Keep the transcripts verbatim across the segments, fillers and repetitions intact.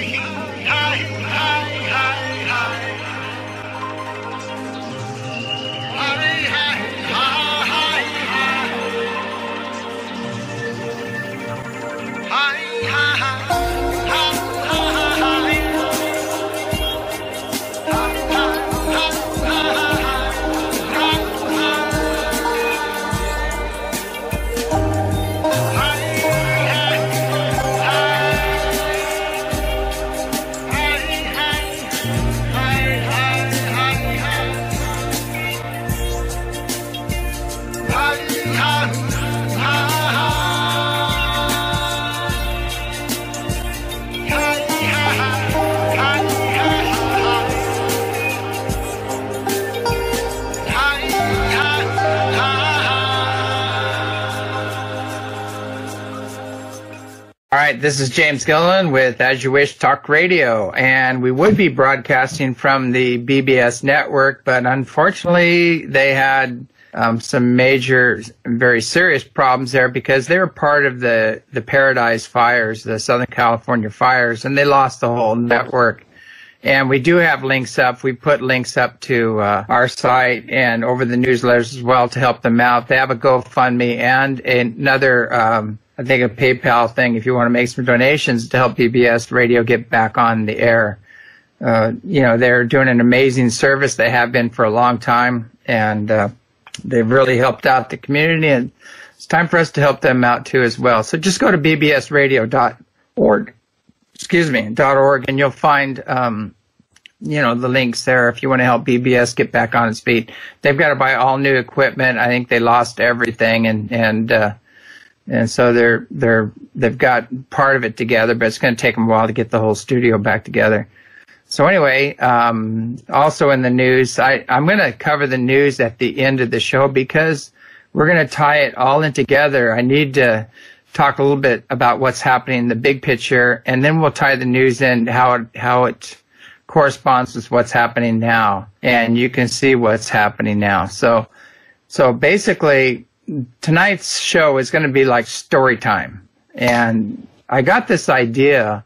This is James Gilliland with As You Wish Talk Radio, and we would be broadcasting from the B B S network, but unfortunately they had um, some major, very serious problems there because they were part of the, the Paradise fires, the Southern California fires, and they lost the whole network. And we do have links up. We put links up to uh, our site and over the newsletters as well to help them out. They have a GoFundMe and another um I think a PayPal thing if you want to make some donations to help B B S Radio get back on the air. Uh, you know, they're doing an amazing service. They have been for a long time, and uh, they've really helped out the community, and it's time for us to help them out too as well. So just go to b b s radio dot org, excuse me, .org, and you'll find, um, you know, the links there if you want to help B B S get back on its feet. They've got to buy all new equipment. I think they lost everything, and, and, uh, And so they're they're they've got part of it together, but it's going to take them a while to get the whole studio back together. So anyway, um, also in the news, I, I'm going to cover the news at the end of the show because we're going to tie it all in together. I need to talk a little bit about what's happening in the big picture, and then we'll tie the news in how it, how it corresponds with what's happening now, and you can see what's happening now. So so basically, tonight's show is going to be like story time. And I got this idea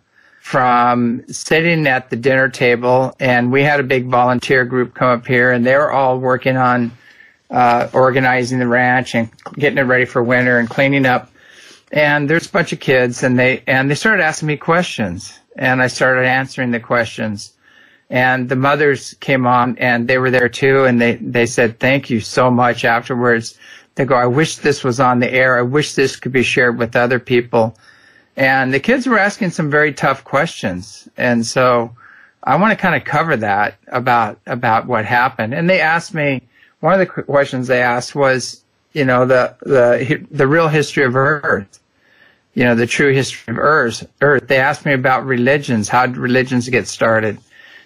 from sitting at the dinner table, and we had a big volunteer group come up here, and they were all working on uh, organizing the ranch and getting it ready for winter and cleaning up. And there's a bunch of kids, and they and they started asking me questions, and I started answering the questions. And the mothers came on, and they were there too, and they, they said, thank you so much afterwards. They go, I wish this was on the air. I wish this could be shared with other people. And the kids were asking some very tough questions. And so I want to kind of cover that about, about what happened. And they asked me, one of the questions they asked was, you know, the, the, the real history of Earth, you know, the true history of Earth. Earth. They asked me about religions. How did religions get started?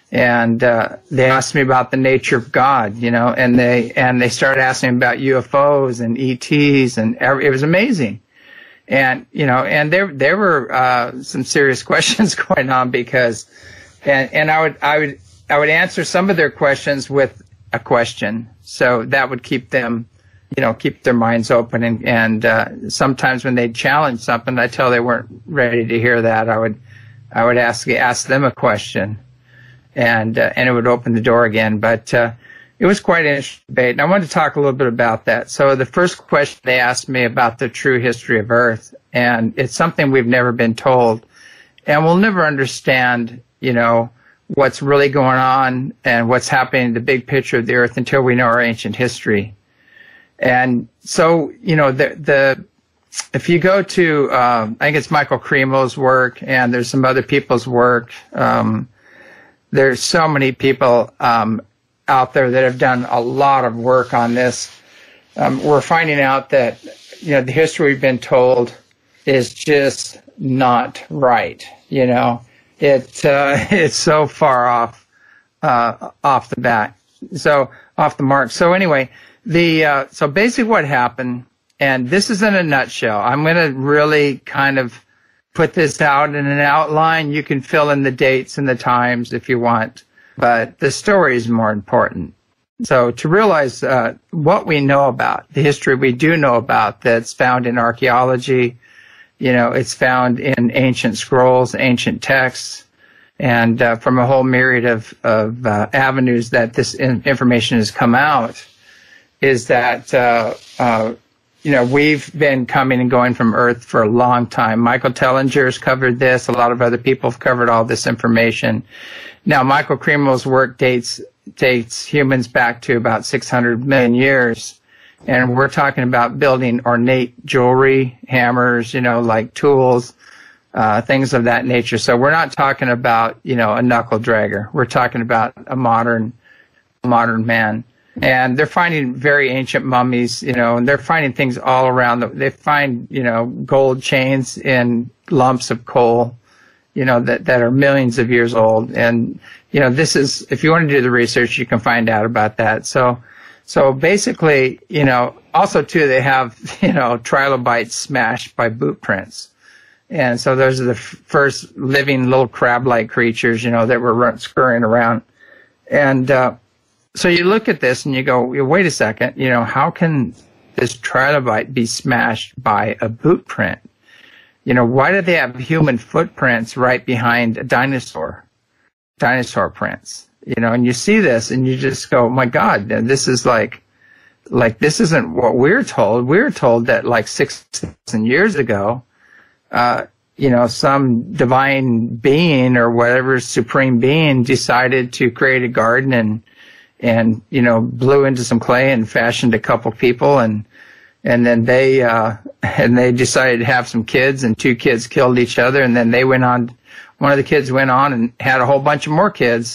And uh, they asked me about the nature of God, you know, and they and they started asking about U F Os and E Ts, and every, it was amazing. And you know, and there there were uh, some serious questions going on because, and and I would I would I would answer some of their questions with a question, so that would keep them, you know, keep their minds open. And and uh, sometimes when they'd challenge something, I tell they weren't ready to hear that, I would I would ask ask them a question. And uh, and it would open the door again. But uh, it was quite an interesting debate, and I wanted to talk a little bit about that. So the first question they asked me about the true history of Earth, and it's something we've never been told, and we'll never understand, you know, what's really going on and what's happening in the big picture of the Earth until we know our ancient history. And so, you know, the the if you go to, um, I think it's Michael Cremo's work, and there's some other people's work. Um, There's so many people um, out there that have done a lot of work on this. Um, we're finding out that, you know, the history we've been told is just not right. You know, it uh, it's so far off uh, off the bat, so off the mark. So anyway, the uh, so basically what happened, and this is in a nutshell. I'm going to really kind of put this out in an outline. You can fill in the dates and the times if you want, but the story is more important. So to realize uh, what we know about, the history we do know about that's found in archaeology, you know, it's found in ancient scrolls, ancient texts, and uh, from a whole myriad of, of uh, avenues that this in- information has come out, is that, uh, uh, you know, we've been coming and going from Earth for a long time. Michael Tellinger's covered this. A lot of other people have covered all this information. Now, Michael Cremel's work dates dates humans back to about six hundred million years. And we're talking about building ornate jewelry, hammers, you know, like tools, uh, things of that nature. So we're not talking about, you know, a knuckle dragger. We're talking about a modern, modern man. And they're finding very ancient mummies, you know, and they're finding things all around. The, they find, you know, gold chains in lumps of coal, you know, that, that are millions of years old. And, you know, this is, if you want to do the research, you can find out about that. So, So basically, you know, also too, they have, you know, trilobites smashed by boot prints. And so those are the f- first living little crab-like creatures, you know, that were run, scurrying around. And uh, so you look at this and you go, wait a second, you know, how can this trilobite be smashed by a boot print? You know, why do they have human footprints right behind a dinosaur, dinosaur prints? You know, and you see this and you just go, my God, this is like, like, this isn't what we're told. We're told that like six thousand years ago, uh, you know, some divine being or whatever supreme being decided to create a garden and, and, you know, blew into some clay and fashioned a couple people and, and then they, uh, and they decided to have some kids and two kids killed each other. And then they went on, one of the kids went on and had a whole bunch of more kids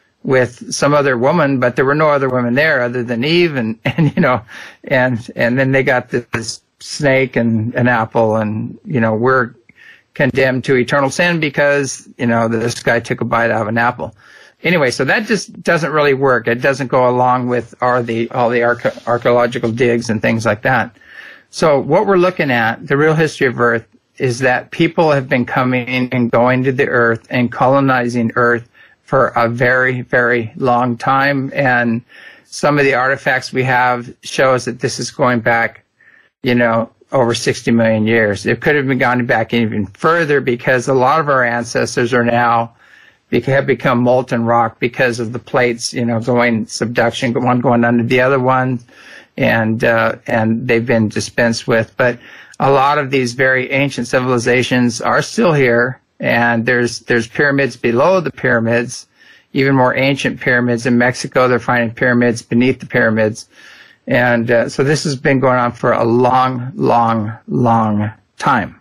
with some other woman, but there were no other women there other than Eve, and, and you know, and and then they got this, this snake and an apple, and you know, we're condemned to eternal sin because you know this guy took a bite out of an apple. Anyway, so that just doesn't really work. It doesn't go along with all the all the arche- archaeological digs and things like that. So what we're looking at, the real history of Earth, is that people have been coming and going to the Earth and colonizing Earth for a very, very long time. And some of the artifacts we have shows that this is going back, you know, over sixty million years. It could have been gone back even further because a lot of our ancestors are now, have become molten rock because of the plates, you know, going subduction, one going under the other one, and, uh, and they've been dispensed with. But a lot of these very ancient civilizations are still here. And there's there's pyramids below the pyramids, even more ancient pyramids in Mexico. They're finding pyramids beneath the pyramids, and uh, so this has been going on for a long, long, long time.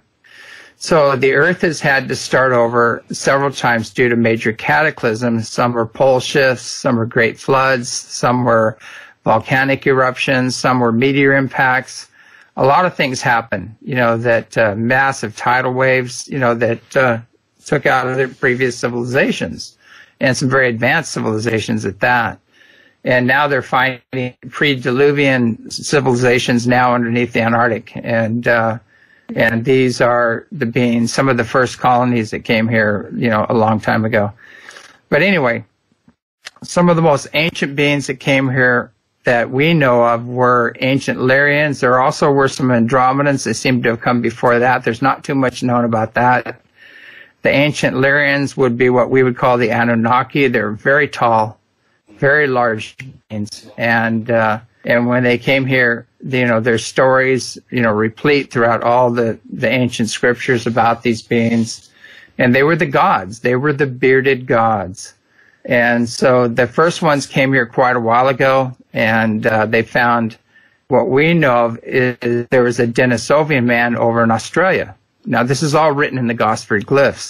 So the Earth has had to start over several times due to major cataclysms. Some were pole shifts, some were great floods, some were volcanic eruptions, some were meteor impacts. A lot of things happen, you know, that uh, massive tidal waves, you know, that uh, took out other previous civilizations and some very advanced civilizations at that. And now they're finding pre-Diluvian civilizations now underneath the Antarctic. And uh, and these are the beings, some of the first colonies that came here, you know, a long time ago. But anyway, some of the most ancient beings that came here that we know of were ancient Lyrians. There also were some Andromedans that seem to have come before that. There's not too much known about that. The ancient Lyrians would be what we would call the Anunnaki. They're very tall, very large beings. And, uh, and when they came here, you know, there's stories, you know, replete throughout all the, the ancient scriptures about these beings. And they were the gods. They were the bearded gods. And so the first ones came here quite a while ago, and uh, they found what we know of is there was a Denisovian man over in Australia. Now, this is all written in the Gosford glyphs,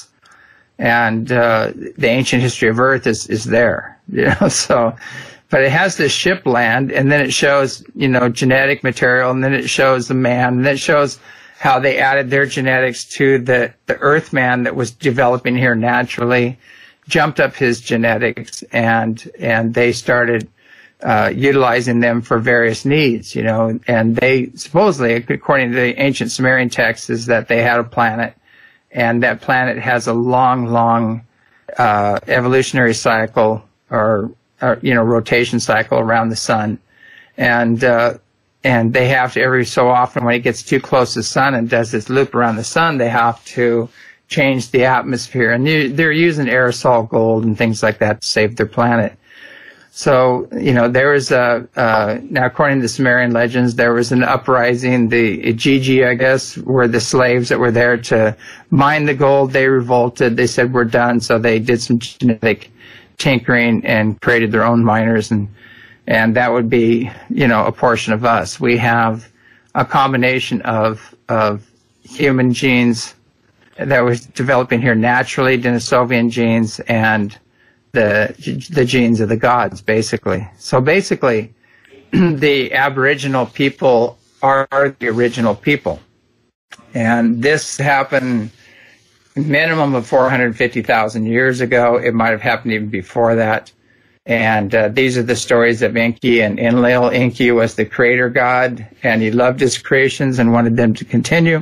and uh, the ancient history of Earth is, is there. You know, so, but it has this ship land, and then it shows, you know, genetic material, and then it shows the man, and then it shows how they added their genetics to the, the Earth man that was developing here naturally, jumped up his genetics, and and they started uh, utilizing them for various needs, you know. And they supposedly, according to the ancient Sumerian texts, is that they had a planet, and that planet has a long, long uh, evolutionary cycle, or, or you know, rotation cycle around the sun, and uh, and they have to every so often when it gets too close to the sun and does this loop around the sun, they have to change the atmosphere. And they, they're using aerosol gold and things like that to save their planet. So, you know, there was a, uh, now according to the Sumerian legends, there was an uprising. The Igigi, I guess, were the slaves that were there to mine the gold. They revolted. They said, we're done. So they did some genetic tinkering and created their own miners. And, and that would be, you know, a portion of us. We have a combination of, of human genes that was developing here naturally, Denisovian genes, and the the genes of the gods, basically. So basically, the Aboriginal people are the original people. And this happened minimum of four hundred fifty thousand years ago. It might have happened even before that. And uh, these are the stories of Enki and Enlil. Enki was the creator god, and he loved his creations and wanted them to continue.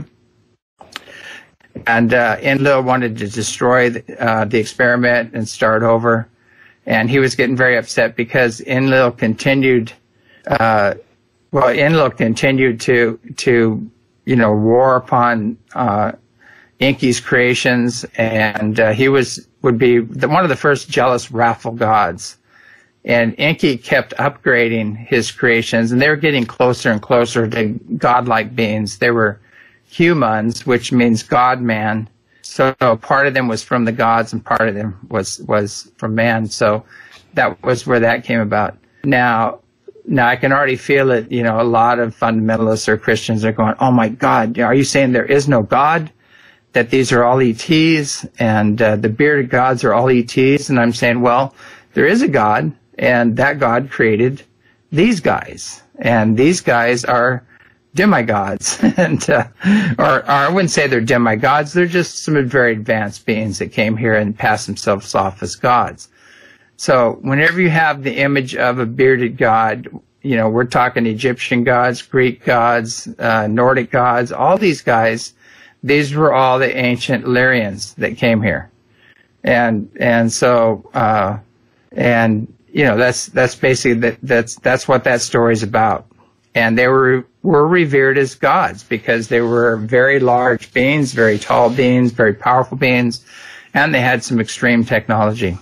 And uh, Enlil wanted to destroy the, uh, the experiment and start over. And he was getting very upset because Enlil continued, uh, well, Enlil continued to, to, you know, war upon uh, Enki's creations. And uh, he was, would be the, one of the first jealous, wrathful gods. And Enki kept upgrading his creations, and they were getting closer and closer to godlike beings. They were humans, which means God-man. So part of them was from the gods, and part of them was was from man. So that was where that came about. Now, now I can already feel it. You know, a lot of fundamentalists or Christians are going, "Oh my God, are you saying there is no God? That these are all E Ts, and uh, the bearded gods are all E Ts?" And I'm saying, well, there is a God, and that God created these guys, and these guys are demigods, and uh, or, or I wouldn't say they're demigods. They're just some very advanced beings that came here and passed themselves off as gods. So whenever you have the image of a bearded god, you know, we're talking Egyptian gods, Greek gods, uh, Nordic gods, all these guys. These were all the ancient Illyrians that came here, and and so uh, and you know that's that's basically that that's that's what that story is about. And they were were revered as gods because they were very large beings, very tall beings, very powerful beings, and they had some extreme technology.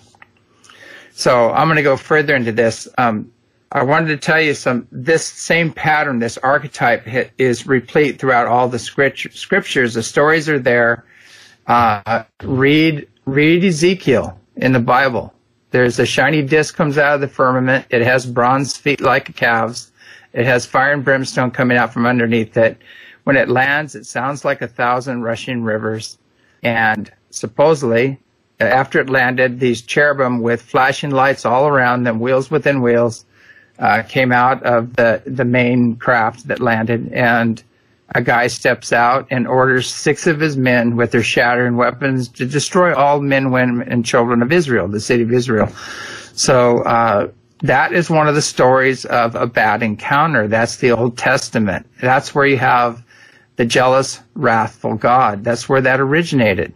So I'm going to go further into this. Um, I wanted to tell you some. This same pattern, this archetype, is replete throughout all the scriptures. The stories are there. Uh, read read Ezekiel in the Bible. There's a shiny disc comes out of the firmament. It has bronze feet like a calf's. It has fire and brimstone coming out from underneath it. When it lands, it sounds like a thousand rushing rivers. And supposedly, after it landed, these cherubim with flashing lights all around them, wheels within wheels, uh, came out of the, the main craft that landed. And a guy steps out and orders six of his men with their shattering weapons to destroy all men, women, and children of Israel, the city of Israel. So, uh, that is one of the stories of a bad encounter. That's the Old Testament. That's where you have the jealous, wrathful God. That's where that originated.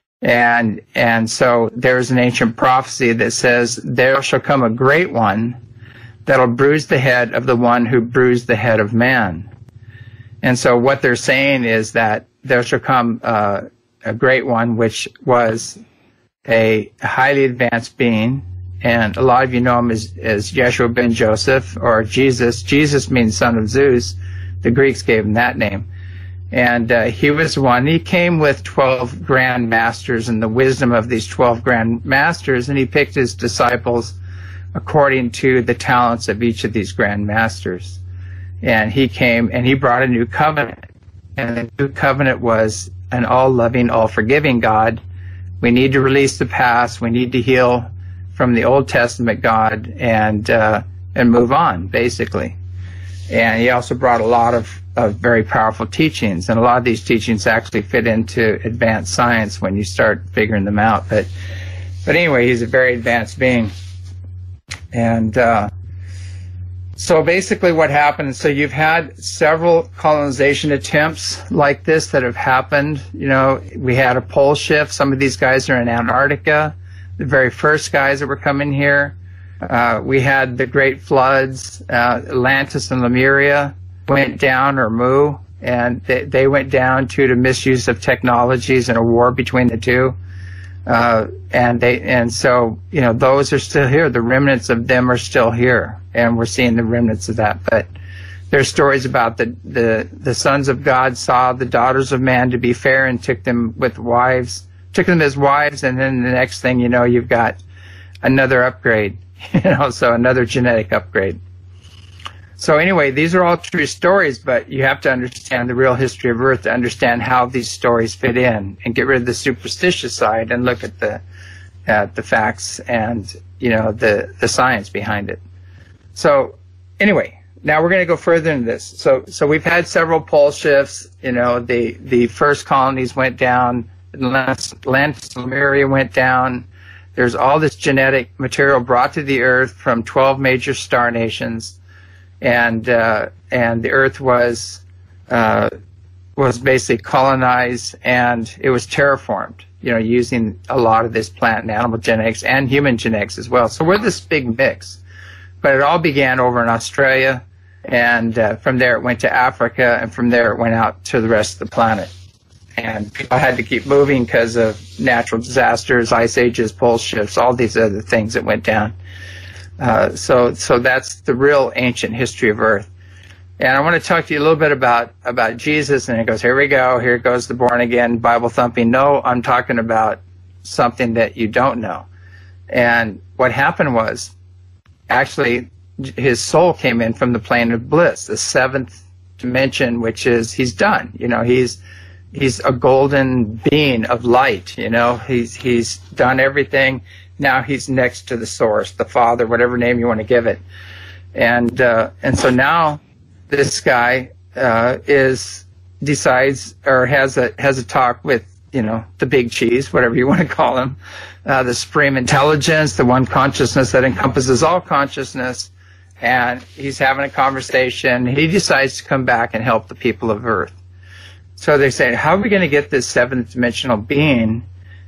And and so there's an ancient prophecy that says, there shall come a great one that'll bruise the head of the one who bruised the head of man. And so what they're saying is that there shall come uh, a great one, which was a highly advanced being. And a lot of you know him as, as Yeshua ben Joseph, or Jesus. Jesus means son of Zeus. The Greeks gave him that name. And uh, he was one. He came with twelve grand masters and the wisdom of these twelve grand masters, and he picked his disciples according to the talents of each of these grand masters. And he came and he brought a new covenant. And the new covenant was an all-loving, all-forgiving God. We need to release the past. We need to heal from the Old Testament God and uh, and move on, basically. And he also brought a lot of, of very powerful teachings, and a lot of these teachings actually fit into advanced science when you start figuring them out. But but anyway, he's a very advanced being. And uh, so basically what happened, so you've had several colonization attempts like this that have happened. You know, we had a pole shift. Some of these guys are in Antarctica. The very first guys that were coming here. Uh, we had the great floods. Uh, Atlantis and Lemuria went down or moo. and they, they went down to the misuse of technologies and a war between the two. Uh, and they, and so, you know, those are still here. The remnants of them are still here, and we're seeing the remnants of that. But there's stories about the, the, the sons of God saw the daughters of man to be fair and took them with wives, took them as wives, and then the next thing you know, you've got another upgrade, you know, so another genetic upgrade. So anyway, these are all true stories, but you have to understand the real history of Earth to understand how these stories fit in, and get rid of the superstitious side and look at the at the facts and, you know, the the science behind it. So anyway, now we're going to go further into this. So so we've had several pole shifts. You know, the the first colonies went down, Atlantis, Lemuria went down. There's all this genetic material brought to the Earth from twelve major star nations. And uh, and the Earth was uh, was basically colonized, and it was terraformed. You know, using a lot of this plant and animal genetics and human genetics as well. So we're this big mix. But it all began over in Australia, and uh, from there it went to Africa, and from there it went out to the rest of the planet. And people had to keep moving because of natural disasters, ice ages, pole shifts, all these other things that went down. Uh, so, so that's the real ancient history of Earth. And I want to talk to you a little bit about, about Jesus. And it goes, here we go. Here goes the born again Bible thumping. No, I'm talking about something that you don't know. And what happened was, actually, his soul came in from the plane of bliss, the seventh dimension, which is he's done. You know, he's, he's a golden being of light. You know, he's, he's done everything. Now he's next to the source, the Father, whatever name you want to give it. And uh, and so now this guy uh, is decides or has a has a talk with, you know, the big cheese, whatever you want to call him, uh, the supreme intelligence, the one consciousness that encompasses all consciousness. And he's having a conversation. He decides to come back and help the people of Earth. So they say, how are we going to get this seventh dimensional being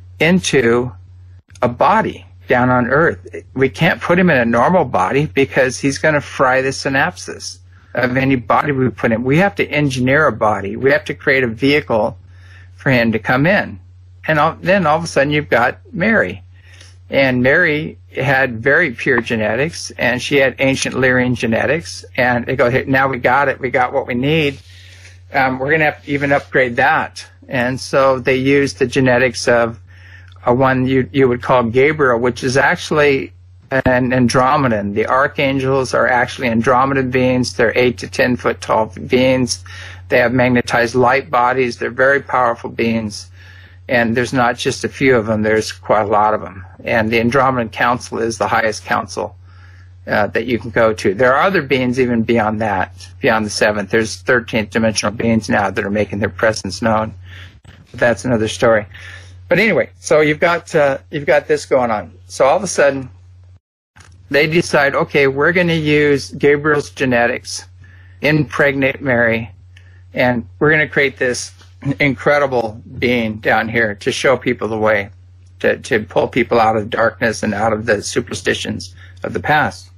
into a body down on Earth? We can't put him in a normal body because he's going to fry the synapses of any body we put in. We have to engineer a body. We have to create a vehicle for him to come in. And all, then all of a sudden you've got Mary. And Mary had very pure genetics, and she had ancient Lyrian genetics. And they go, hey, now we got it. We got what we need. Um, we're going to have to even upgrade that. And so they used the genetics of a one you you would call Gabriel, which is actually an Andromedan. The archangels are actually Andromedan beings. They're eight to ten foot tall beings. They have magnetized light bodies. They're very powerful beings. And there's not just a few of them. There's quite a lot of them. And the Andromedan Council is the highest council uh, that you can go to. There are other beings even beyond that, beyond the seventh. There's thirteenth dimensional beings now that are making their presence known. But that's another story. But anyway, so you've got uh, you've got this going on. So all of a sudden, they decide, okay, we're going to use Gabriel's genetics, impregnate Mary, and we're going to create this incredible being down here to show people the way, to to pull people out of darkness and out of the superstitions of the past.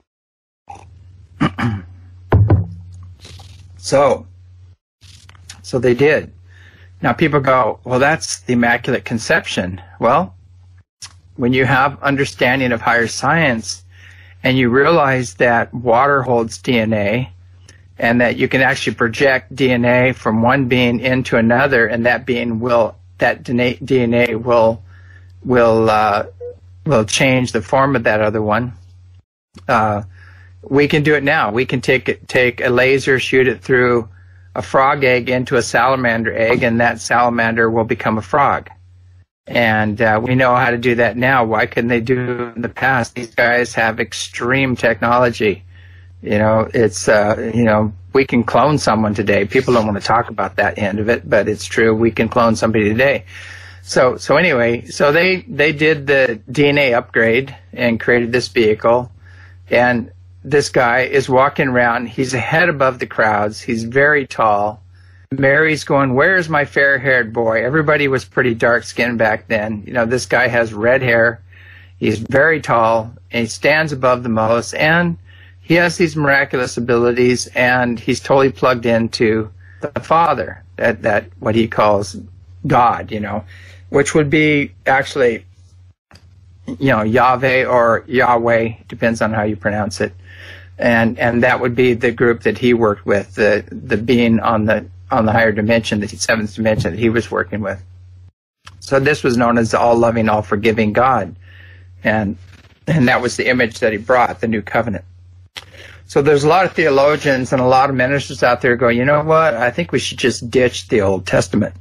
so, so they did. Now people go, well, that's the Immaculate Conception. Well, when you have understanding of higher science and you realize that water holds D N A and that you can actually project D N A from one being into another, and that being will, that D N A will, will, uh, will change the form of that other one. Uh, we can do it now. We can take it, take a laser, shoot it through a frog egg into a salamander egg, and that salamander will become a frog. And uh, we know how to do that now. Why couldn't they do it in the past? These guys have extreme technology. You know, it's, uh, you know, we can clone someone today. People don't want to talk about that end of it, but it's true. We can clone somebody today. So, so anyway, so they, they did the D N A upgrade and created this vehicle. And this guy is walking around. He's a head above the crowds. He's very tall. Mary's going, where's my fair-haired boy? Everybody was pretty dark-skinned back then. You know, this guy has red hair. He's very tall, and he stands above the most, and he has these miraculous abilities, and he's totally plugged into the Father, that, that what he calls God, you know, which would be actually, you know, Yahweh or Yahweh, depends on how you pronounce it. And and that would be the group that he worked with, the the being on the on the higher dimension, the seventh dimension that he was working with. So this was known as the all-loving, all-forgiving God. And and that was the image that he brought, the new covenant. So there's a lot of theologians and a lot of ministers out there going, you know what, I think we should just ditch the Old Testament.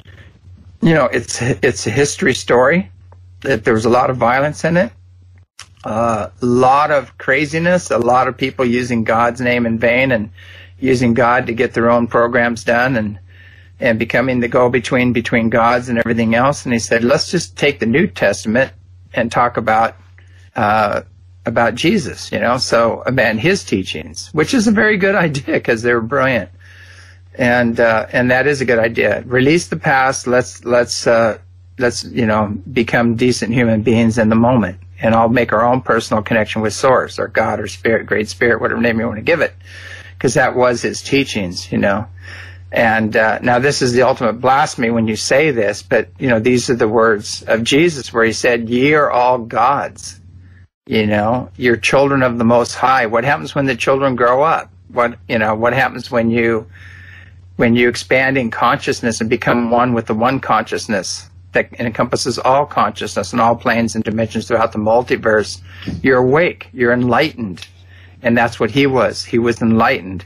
You know, it's it's a history story, that there was a lot of violence in it, uh, a lot of craziness, a lot of people using God's name in vain and using God to get their own programs done and and becoming the go-between between gods and everything else. And he said, let's just take the New Testament and talk about uh, about Jesus, you know, so and his teachings, which is a very good idea because they were brilliant, and uh, and that is a good idea. Release the past. Let's let's uh, let's you know become decent human beings in the moment, and I'll make our own personal connection with Source or God or Spirit, Great Spirit, whatever name you want to give it, because that was his teachings, you know. And uh, now this is the ultimate blasphemy when you say this, but you know these are the words of Jesus where he said, "Ye are all gods." You know, you're children of the Most High. What happens when the children grow up? What you know? What happens when you when you expand in consciousness and become one with the one consciousness that encompasses all consciousness and all planes and dimensions throughout the multiverse? You're awake. You're enlightened, and that's what he was. He was enlightened.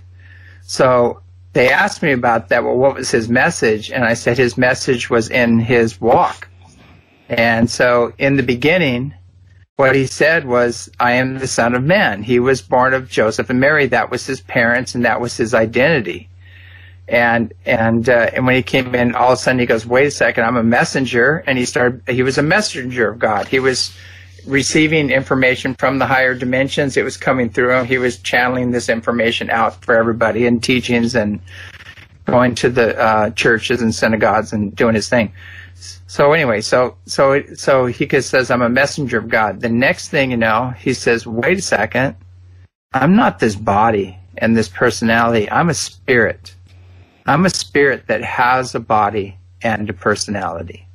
So they asked me about that. Well, what was his message? And I said his message was in his walk. And so in the beginning, what he said was, I am the Son of Man. He was born of Joseph and Mary. That was his parents, and that was his identity. And and uh, and when he came in, all of a sudden he goes, wait a second, I'm a messenger. And he started. He was a messenger of God. He was receiving information from the higher dimensions. It was coming through him. He was channeling this information out for everybody in teachings and going to the uh, churches and synagogues and doing his thing. So anyway, so so so he says, I'm a messenger of God. The next thing you know, he says, wait a second, I'm not this body and this personality. I'm a spirit. I'm a spirit that has a body and a personality.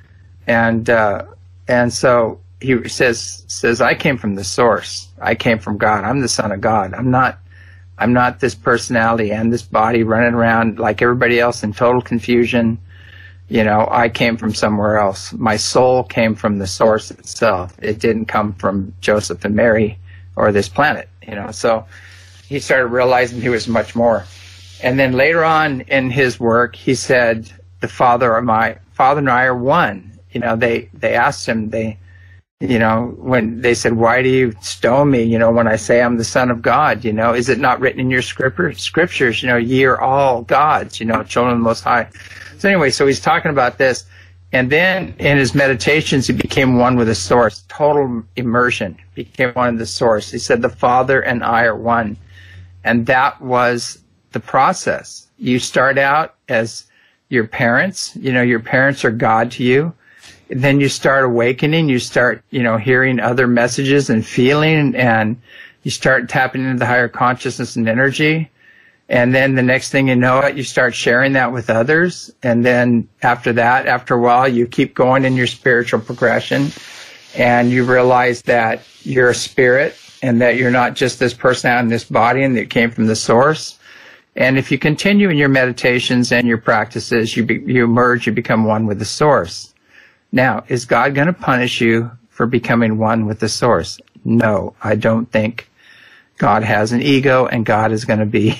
And uh, and so he says says I came from the source. I came from God. I'm the Son of God. I'm not I'm not this personality and this body running around like everybody else in total confusion. You know, I came from somewhere else. My soul came from the source itself. It didn't come from Joseph and Mary or this planet, you know. So he started realizing he was much more. And then later on in his work, he said, the Father or my Father and I are one. You know, they, they asked him, they, you know, when they said, why do you stone me, you know, when I say I'm the Son of God, you know, is it not written in your scriptures, you know, ye are all gods, you know, children of the Most High. So anyway, so he's talking about this, and then in his meditations, he became one with the source, total immersion, became one with the source. He said, the Father and I are one, and that was the process. You start out as your parents, you know, your parents are God to you, and then you start awakening, you start, you know, hearing other messages and feeling, and you start tapping into the higher consciousness and energy. And then the next thing you know it, you start sharing that with others. And then after that, after a while, you keep going in your spiritual progression. And you realize that you're a spirit and that you're not just this person out in this body and that it came from the source. And if you continue in your meditations and your practices, you, be, you emerge, you become one with the source. Now, is God going to punish you for becoming one with the source? No, I don't think God has an ego, and God is going to be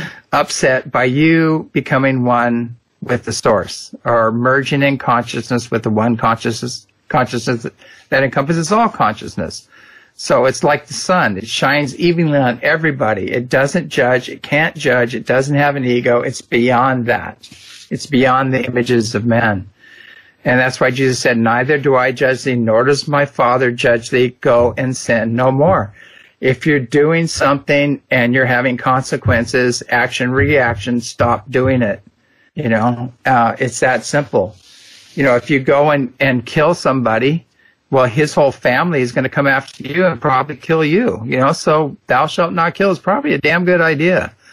upset by you becoming one with the source, or merging in consciousness with the one consciousness, consciousness that encompasses all consciousness. So it's like the sun. It shines evenly on everybody. It doesn't judge. It can't judge. It doesn't have an ego. It's beyond that. It's beyond the images of man. And that's why Jesus said, neither do I judge thee, nor does my Father judge thee. Go and sin no more. If you're doing something and you're having consequences, action, reaction, stop doing it. You know, uh, it's that simple. You know, if you go and, and kill somebody, well, his whole family is going to come after you and probably kill you. You know, so thou shalt not kill is probably a damn good idea.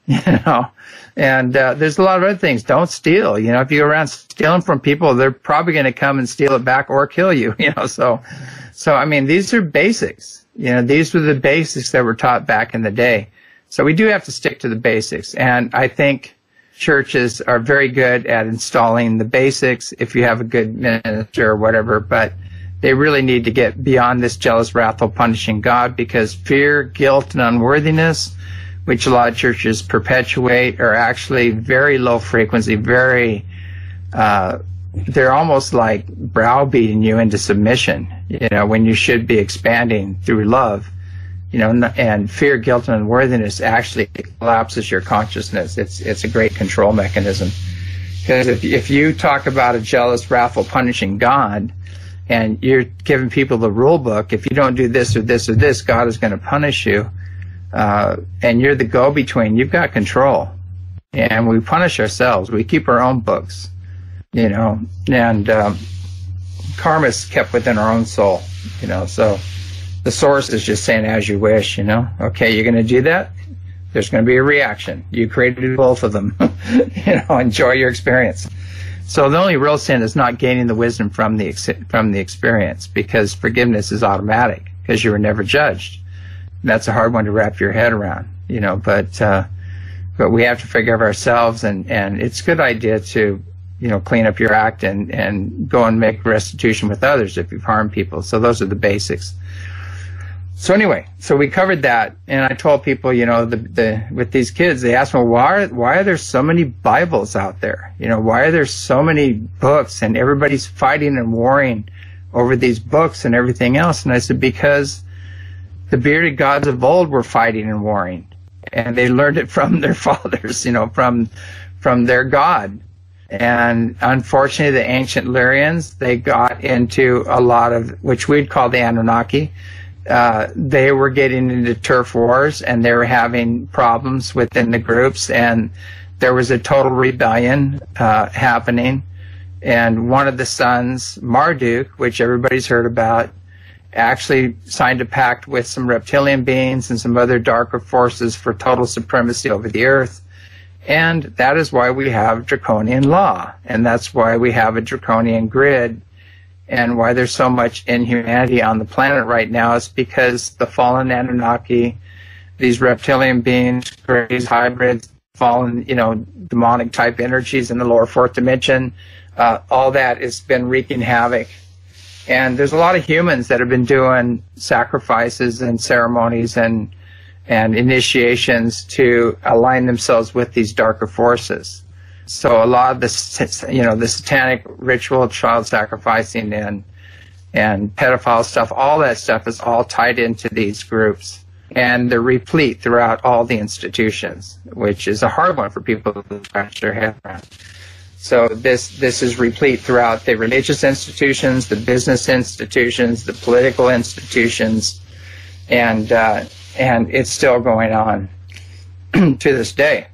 you know. And uh, there's a lot of other things. Don't steal. You know, if you go around stealing from people, they're probably going to come and steal it back or kill you. You know, so, so I mean, these are basics. You know, these were the basics that were taught back in the day. So we do have to stick to the basics. And I think churches are very good at installing the basics if you have a good minister or whatever. But they really need to get beyond this jealous, wrathful, punishing God, because fear, guilt, and unworthiness, which a lot of churches perpetuate, are actually very low frequency, very, uh, they're almost like browbeating you into submission, you know, when you should be expanding through love, you know, and fear, guilt, and unworthiness actually collapses your consciousness. It's, it's a great control mechanism. Because if, if you talk about a jealous, wrathful, punishing God, and you're giving people the rule book, if you don't do this or this or this, God is going to punish you. Uh, and you're the go-between. You've got control. And we punish ourselves. We keep our own books, you know, and um, karma's kept within our own soul, you know. So the source is just saying, as you wish, you know. Okay, you're going to do that? There's going to be a reaction. You created both of them. You know, enjoy your experience. So the only real sin is not gaining the wisdom from the ex- from the experience, because forgiveness is automatic, because you were never judged. That's a hard one to wrap your head around, you know, but, uh, but we have to forgive ourselves, and, and it's a good idea to, you know, clean up your act and, and go and make restitution with others if you've harmed people. So those are the basics. So anyway, so we covered that, and I told people, you know, the, the, with these kids, they asked me, why are, why are there so many Bibles out there? You know, why are there so many books, and everybody's fighting and warring over these books and everything else? And I said, because the bearded gods of old were fighting and warring, and they learned it from their fathers, you know, from from their God. And unfortunately, the ancient Lyrians, they got into a lot of, which we'd call the Anunnaki. Uh, they were getting into turf wars, and they were having problems within the groups, and there was a total rebellion uh, happening. And one of the sons, Marduk, which everybody's heard about, actually signed a pact with some reptilian beings and some other darker forces for total supremacy over the earth. And that is why we have draconian law, and that's why we have a draconian grid, and why there's so much inhumanity on the planet right now is because the fallen Anunnaki, these reptilian beings, greys, hybrids, fallen, you know, demonic type energies in the lower fourth dimension, uh, all that has been wreaking havoc. And there's a lot of humans that have been doing sacrifices and ceremonies and and initiations to align themselves with these darker forces. So a lot of this, you know, the satanic ritual, child sacrificing, and and pedophile stuff, all that stuff is all tied into these groups, and they're replete throughout all the institutions, which is a hard one for people to scratch their head around. So this this is replete throughout the religious institutions, the business institutions, the political institutions, and uh, and it's still going on to this day.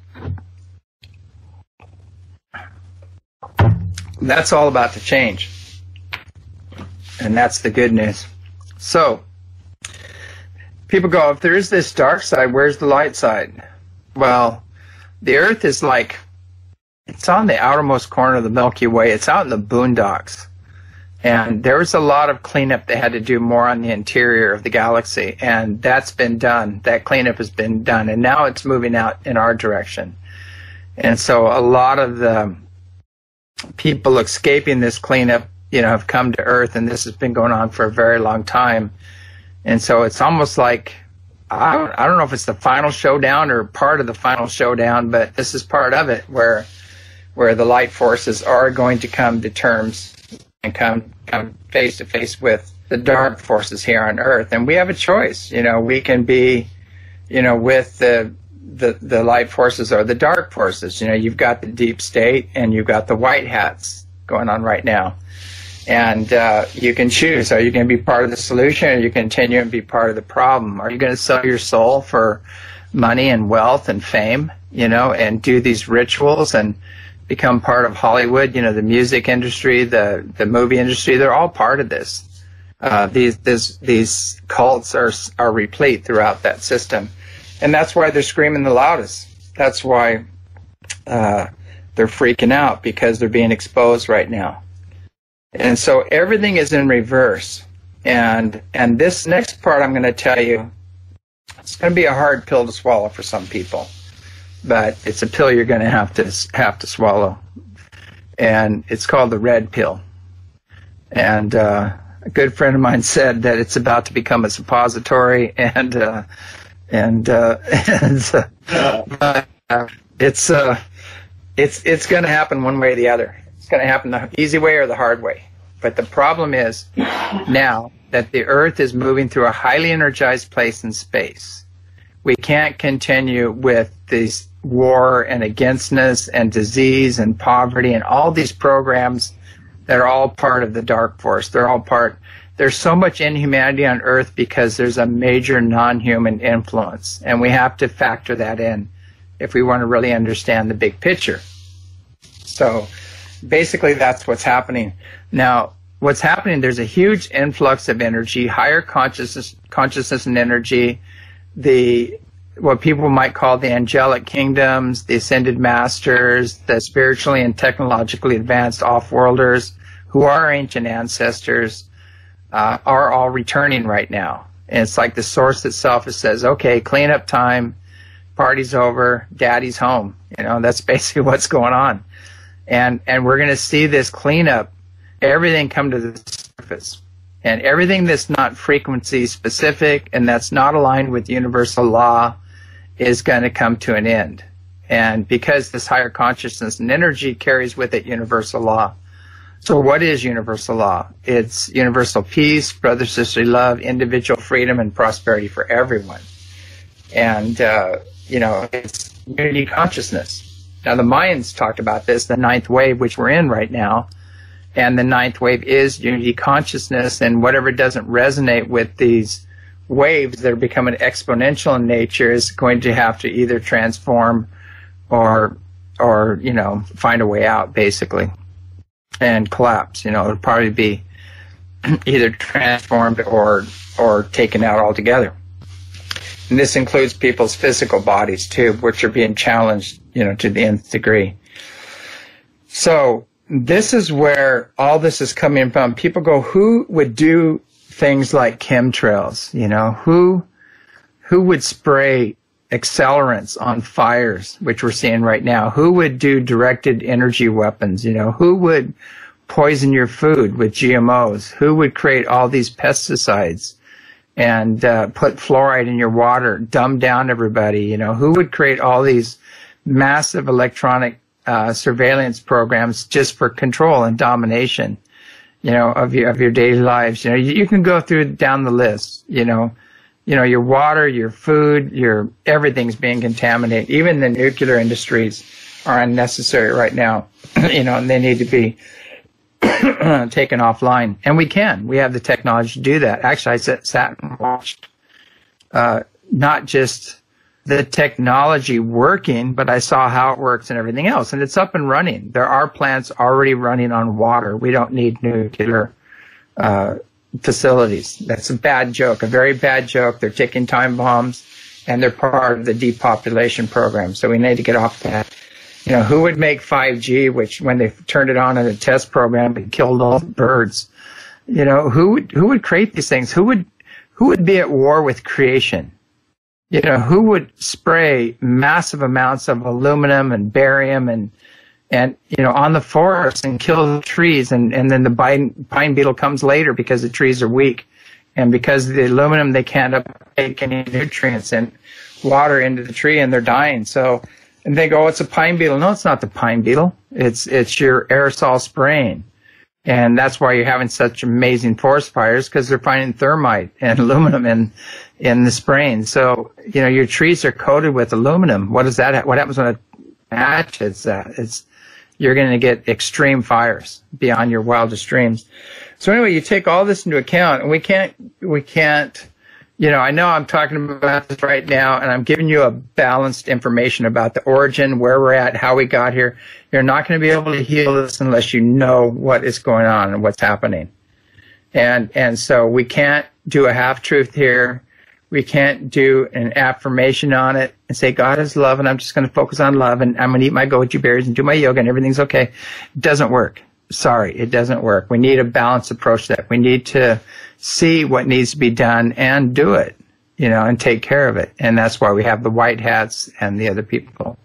That's all about to change, and that's the good news. So people go, if there is this dark side, where's the light side? Well, the Earth is like, it's on the outermost corner of the Milky Way. It's out in the boondocks. And there was a lot of cleanup they had to do more on the interior of the galaxy. And that's been done. That cleanup has been done. And now it's moving out in our direction. And so a lot of the people escaping this cleanup, you know, have come to Earth. And this has been going on for a very long time. And so it's almost like, I don't, I don't know if it's the final showdown or part of the final showdown, but this is part of it, where where the light forces are going to come to terms and come come face to face with the dark forces here on Earth. And we have a choice. You know, we can be, you know, with the the the light forces or the dark forces. You know, you've got the deep state and you've got the white hats going on right now. And uh, you can choose. Are you going to be part of the solution, or you continue and be part of the problem? Are you going to sell your soul for money and wealth and fame, you know, and do these rituals and become part of Hollywood? You know, the music industry, the the movie industry, they're all part of this. Uh, these this, these cults are are replete throughout that system, and that's why they're screaming the loudest. that's why uh, they're freaking out, because they're being exposed right now. And so everything is in reverse. And and this next part I'm going to tell you, it's going to be a hard pill to swallow for some people, but it's a pill you're going to have to have to swallow. And it's called the red pill. And uh, a good friend of mine said that it's about to become a suppository, and uh, and uh, and uh, uh, it's uh, it's it's going to happen one way or the other. It's going to happen the easy way or the hard way. But the problem is now that the Earth is moving through a highly energized place in space. We can't continue with this war and againstness and disease and poverty and all these programs that are all part of the dark force. They're all part. There's so much inhumanity on Earth because there's a major non-human influence, and we have to factor that in if we want to really understand the big picture. So basically that's what's happening. Now, what's happening, there's a huge influx of energy, higher consciousness, consciousness and energy, the what people might call the angelic kingdoms, the ascended masters, the spiritually and technologically advanced off-worlders, who are ancient ancestors, uh, are all returning right now. And it's like the source itself says, okay, cleanup time, party's over, daddy's home. You know, that's basically what's going on. And and we're going to see this cleanup, everything come to the surface. And everything that's not frequency specific and that's not aligned with universal law is going to come to an end. And because this higher consciousness and energy carries with it universal law. So what is universal law? It's universal peace, brother, sisterly love, individual freedom, and prosperity for everyone. And, uh, you know, it's unity consciousness. Now, the Mayans talked about this, the ninth wave, which we're in right now. And the ninth wave is unity consciousness, and whatever doesn't resonate with these waves that are becoming exponential in nature is going to have to either transform or, or you know, find a way out, basically, and collapse. You know, it'll probably be either transformed or or taken out altogether. And this includes people's physical bodies, too, which are being challenged, you know, to the nth degree. So this is where all this is coming from. People go, who would do things like chemtrails? You know, who who would spray accelerants on fires, which we're seeing right now? Who would do directed energy weapons? You know, who would poison your food with G M Os? Who would create all these pesticides and uh, put fluoride in your water, dumb down everybody? You know, who would create all these massive electronic Uh, surveillance programs just for control and domination, you know, of your of your daily lives? You know, you, you can go through down the list. You know, you know, your water, your food, your everything's being contaminated. Even the nuclear industries are unnecessary right now. You know, and they need to be taken offline. And we can. We have the technology to do that. Actually, I sat, sat and watched uh, not just the technology working, but I saw how it works and everything else. And it's up and running. There are plants already running on water. We don't need nuclear uh, facilities. That's a bad joke, a very bad joke. They're ticking time bombs, and they're part of the depopulation program. So we need to get off that. You know, who would make five G, which when they turned it on in a test program, it killed all the birds? You know, who would, who would create these things? Who would, who would be at war with creation? You know, who would spray massive amounts of aluminum and barium and, and you know, on the forest and kill the trees, and, and then the pine, pine beetle comes later because the trees are weak. And because of the aluminum, they can't uptake any nutrients and water into the tree, and they're dying. So, and they go, oh, it's a pine beetle. No, it's not the pine beetle. It's, it's your aerosol spraying. And that's why you're having such amazing forest fires, because they're finding thermite and aluminum in, in the spraying. So, you know, your trees are coated with aluminum. What does that, what happens when it matches that? It's, you're going to get extreme fires beyond your wildest dreams. So anyway, you take all this into account, and we can't, we can't, you know, I know I'm talking about this right now, and I'm giving you a balanced information about the origin, where we're at, how we got here. You're not going to be able to heal this unless you know what is going on and what's happening. And, and so we can't do a half-truth here. We can't do an affirmation on it and say, God is love, and I'm just going to focus on love, and I'm going to eat my goji berries and do my yoga, and everything's okay. It doesn't work. Sorry, it doesn't work. We need a balanced approach to that. We need to see what needs to be done and do it, you know, and take care of it. And that's why we have the white hats and the other people.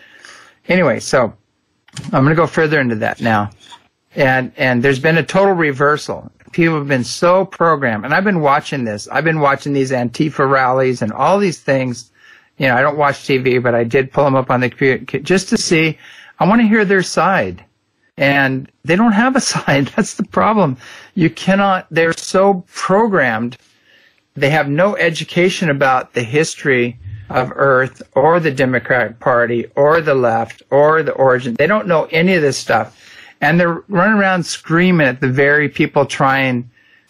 Anyway, so I'm going to go further into that now. And and there's been a total reversal. People have been so programmed, and I've been watching this. I've been watching these Antifa rallies and all these things. You know, I don't watch T V, but I did pull them up on the computer just to see. I want to hear their side. And they don't have a side. That's the problem. You cannot, they're so programmed. They have no education about the history of Earth or the Democratic Party or the left or the origin. They don't know any of this stuff. And they're running around screaming at the very people trying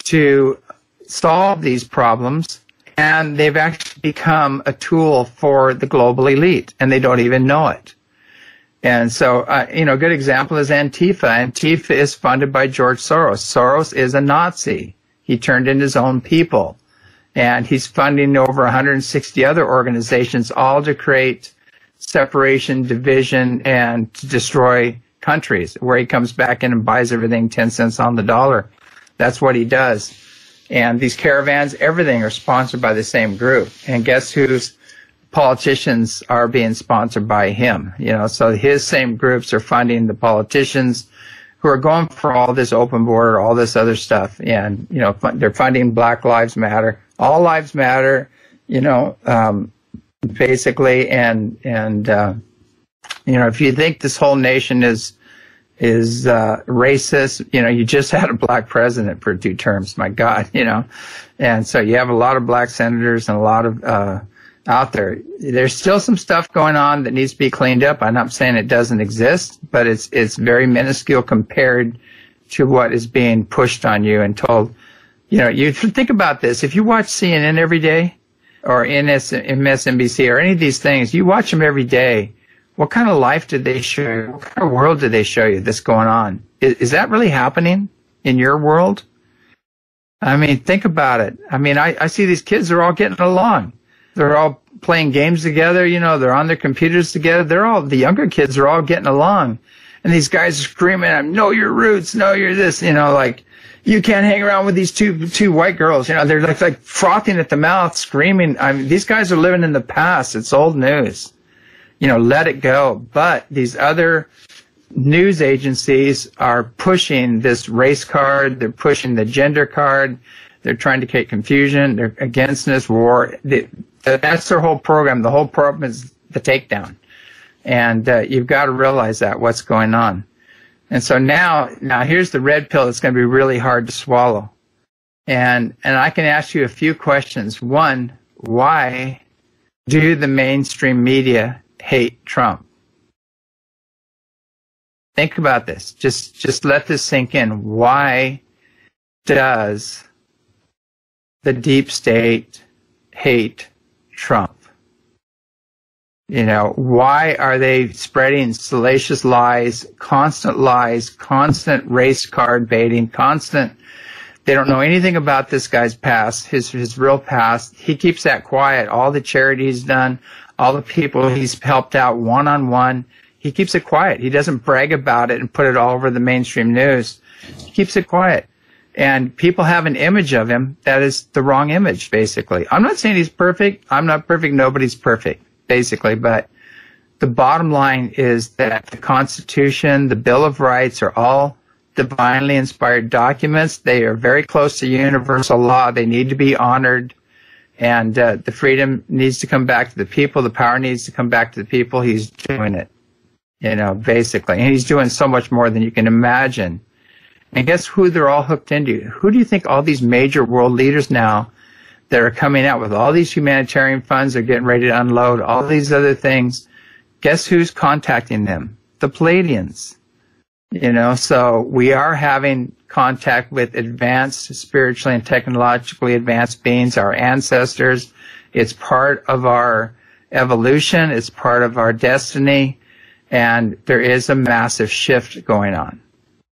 to solve these problems. And they've actually become a tool for the global elite, and they don't even know it. And so, uh, you know, a good example is Antifa. Antifa is funded by George Soros. Soros is a Nazi. He turned in his own people. And he's funding over one hundred sixty other organizations, all to create separation, division, and to destroy countries, where he comes back in and buys everything ten cents on the dollar. That's what he does. And these caravans, everything are sponsored by the same group. And guess who's politicians are being sponsored by him, you know, so his same groups are funding the politicians who are going for all this open border, all this other stuff. And, you know, they're funding Black Lives Matter, all lives matter, you know, um, basically. And, and, uh, you know, if you think this whole nation is, is, uh, racist, you know, you just had a black president for two terms, my God, you know, and so you have a lot of black senators and a lot of, uh, out there. There's still some stuff going on that needs to be cleaned up. I'm not saying it doesn't exist, but it's it's very minuscule compared to what is being pushed on you and told. You know, you think about this. If you watch C N N every day, or M S N B C, or any of these things, you watch them every day. What kind of life did they show you? What kind of world did they show you that's going on? Is, is that really happening in your world? I mean, think about it. I mean, I, I see these kids are all getting along. They're all playing games together, you know, they're on their computers together. They're all, the younger kids are all getting along. And these guys are screaming, know your roots, know you're this, you know, like, you can't hang around with these two, two white girls. You know, they're like, like frothing at the mouth, screaming. I mean, these guys are living in the past. It's old news. You know, let it go. But these other news agencies are pushing this race card. They're pushing the gender card. They're trying to create confusion. They're against this war. They, That's their whole program. The whole program is the takedown. And uh, you've got to realize that, what's going on. And so now, now here's the red pill that's going to be really hard to swallow. And and I can ask you a few questions. One, why do the mainstream media hate Trump? Think about this. Just just let this sink in. Why does the deep state hate Trump? You know, why are they spreading salacious lies, constant lies, constant race card baiting, constant, they don't know anything about this guy's past, his his real past. He keeps that quiet. All the charity he's done, all the people he's helped out one-on-one, he keeps it quiet. He doesn't brag about it and put it all over the mainstream news. He keeps it quiet. And people have an image of him that is the wrong image, basically. I'm not saying he's perfect. I'm not perfect. Nobody's perfect, basically. But the bottom line is that the Constitution, the Bill of Rights are all divinely inspired documents. They are very close to universal law. They need to be honored. And uh, the freedom needs to come back to the people. The power needs to come back to the people. He's doing it, you know, basically. And he's doing so much more than you can imagine. And guess who they're all hooked into? Who do you think all these major world leaders now that are coming out with all these humanitarian funds are getting ready to unload, all these other things? Guess who's contacting them? The Pleiadians. You know, so we are having contact with advanced, spiritually and technologically advanced beings, our ancestors. It's part of our evolution. It's part of our destiny. And there is a massive shift going on.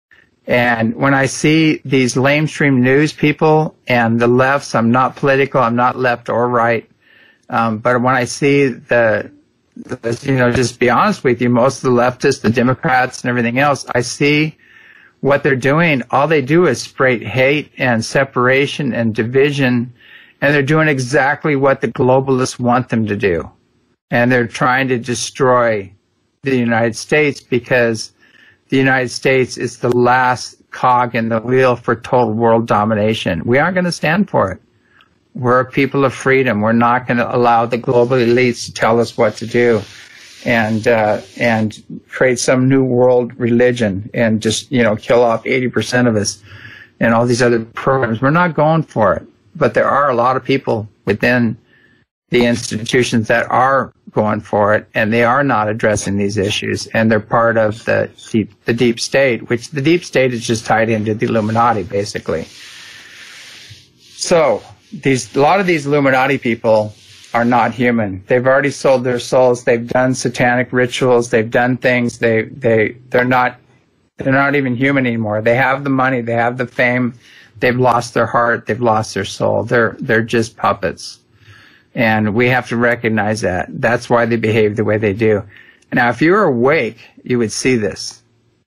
And when I see these lamestream news people and the lefts, I'm not political, I'm not left or right. Um, but when I see the, the, you know, just be honest with you, most of the leftists, the Democrats and everything else, I see what they're doing. All they do is spray hate and separation and division, and they're doing exactly what the globalists want them to do. And they're trying to destroy the United States because the United States is the last cog in the wheel for total world domination. We aren't going to stand for it. We're a people of freedom. We're not going to allow the global elites to tell us what to do and uh, and create some new world religion and just, you know, kill off eighty percent of us and all these other programs. We're not going for it. But there are a lot of people within the institutions that are going for it, and they are not addressing these issues, and they're part of the deep, the deep state, which the deep state is just tied into the Illuminati, basically. So these, a lot of these Illuminati people are not human. They've already sold their souls. They've done satanic rituals. They've done things. They, they, they're not, they're not even human anymore. They have the money. They have the fame. They've lost their heart. They've lost their soul. They're, they're just puppets. And we have to recognize that. That's why they behave the way they do. Now, if you were awake, you would see this.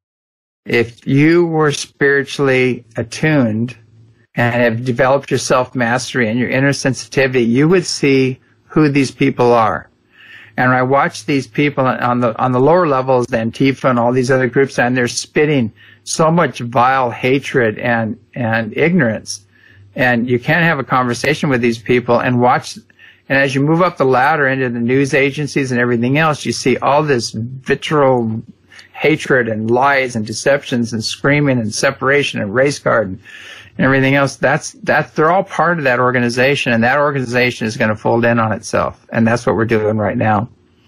If you were spiritually attuned and have developed your self-mastery and your inner sensitivity, you would see who these people are. And when I watch these people on the on the lower levels, the Antifa and all these other groups, and they're spitting so much vile hatred and, and ignorance. And you can't have a conversation with these people and watch. And as you move up the ladder into the news agencies and everything else, you see all this vitriol, hatred and lies and deceptions and screaming and separation and race card and, and everything else. That's, that's, they're all part of that organization, and that organization is going to fold in on itself. And that's what we're doing right now.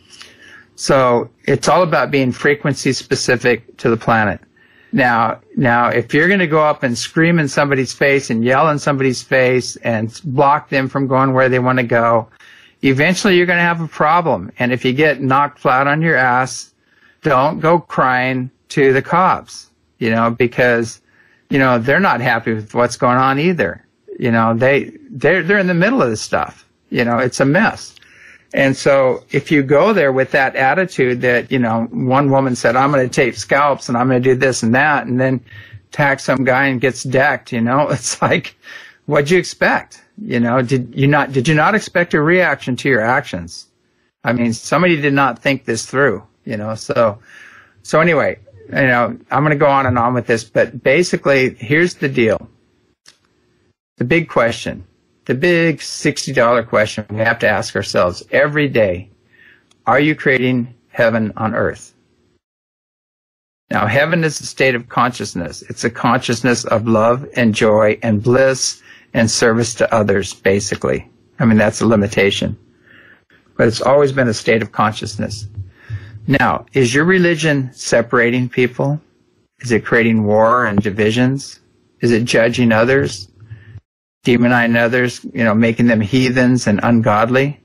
So it's all about being frequency specific to the planet. Now, now, if you're going to go up and scream in somebody's face and yell in somebody's face and block them from going where they want to go, eventually you're going to have a problem. And if you get knocked flat on your ass, don't go crying to the cops, you know, because, you know, they're not happy with what's going on either. You know, they, they're, they're in the middle of this stuff. You know, it's a mess. And so if you go there with that attitude that, you know, one woman said, I'm going to take scalps and I'm going to do this and that, and then attack some guy and gets decked, you know, it's like, what'd you expect? You know, did you not, did you not expect a reaction to your actions? I mean, somebody did not think this through, you know, so, so anyway, you know, I'm going to go on and on with this, but basically, here's the deal. The big question. The big sixty dollar question we have to ask ourselves every day, are you creating heaven on earth? Now, heaven is a state of consciousness. It's a consciousness of love and joy and bliss and service to others, basically. I mean, that's a limitation. But it's always been a state of consciousness. Now, is your religion separating people? Is it creating war and divisions? Is it judging others? Demonizing others, you know, making them heathens and ungodly?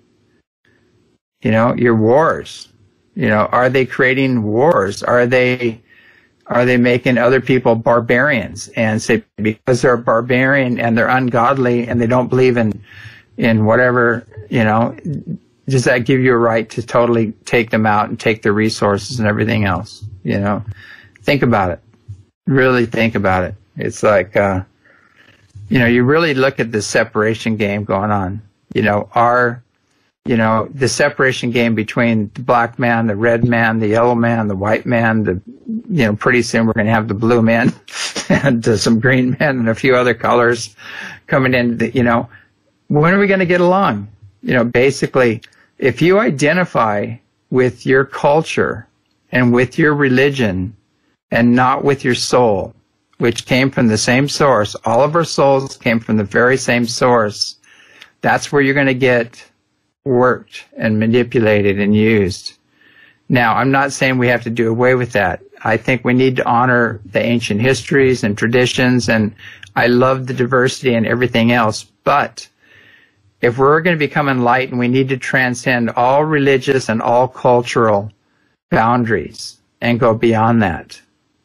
You know, your wars. You know, are they creating wars? Are they, are they making other people barbarians and say because they're barbarian and they're ungodly and they don't believe in, in whatever, you know, does that give you a right to totally take them out and take their resources and everything else? You know, think about it. Really think about it. It's like, uh, you know, you really look at the separation game going on. You know, our, you know, the separation game between the black man, the red man, the yellow man, the white man, the, you know, pretty soon we're going to have the blue man and uh, some green men and a few other colors coming in. The, you know, when are we going to get along? You know, basically, if you identify with your culture and with your religion and not with your soul, which came from the same source. All of our souls came from the very same source. That's where you're going to get worked and manipulated and used. Now, I'm not saying we have to do away with that. I think we need to honor the ancient histories and traditions, and I love the diversity and everything else. But if we're going to become enlightened, we need to transcend all religious and all cultural boundaries and go beyond that.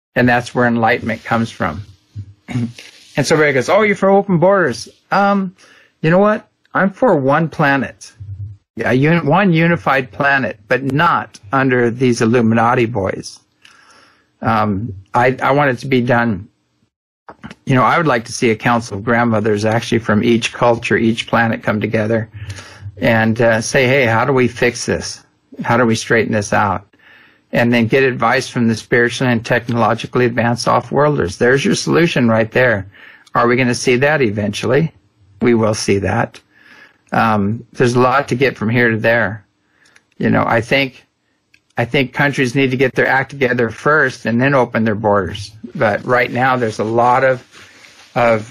And that's where enlightenment comes from. And so everybody goes, oh, you're for open borders. Um, you know what? I'm for one planet. Yeah, un- one unified planet, but not under these Illuminati boys. Um, I, I want it to be done. You know, I would like to see a council of grandmothers actually from each culture, each planet come together and uh, say, hey, how do we fix this? How do we straighten this out? And then get advice from the spiritually and technologically advanced off-worlders. There's your solution right there. Are we going to see that eventually? We will see that. Um, there's a lot to get from here to there. You know, I think, I think countries need to get their act together first and then open their borders. But right now, there's a lot of, of,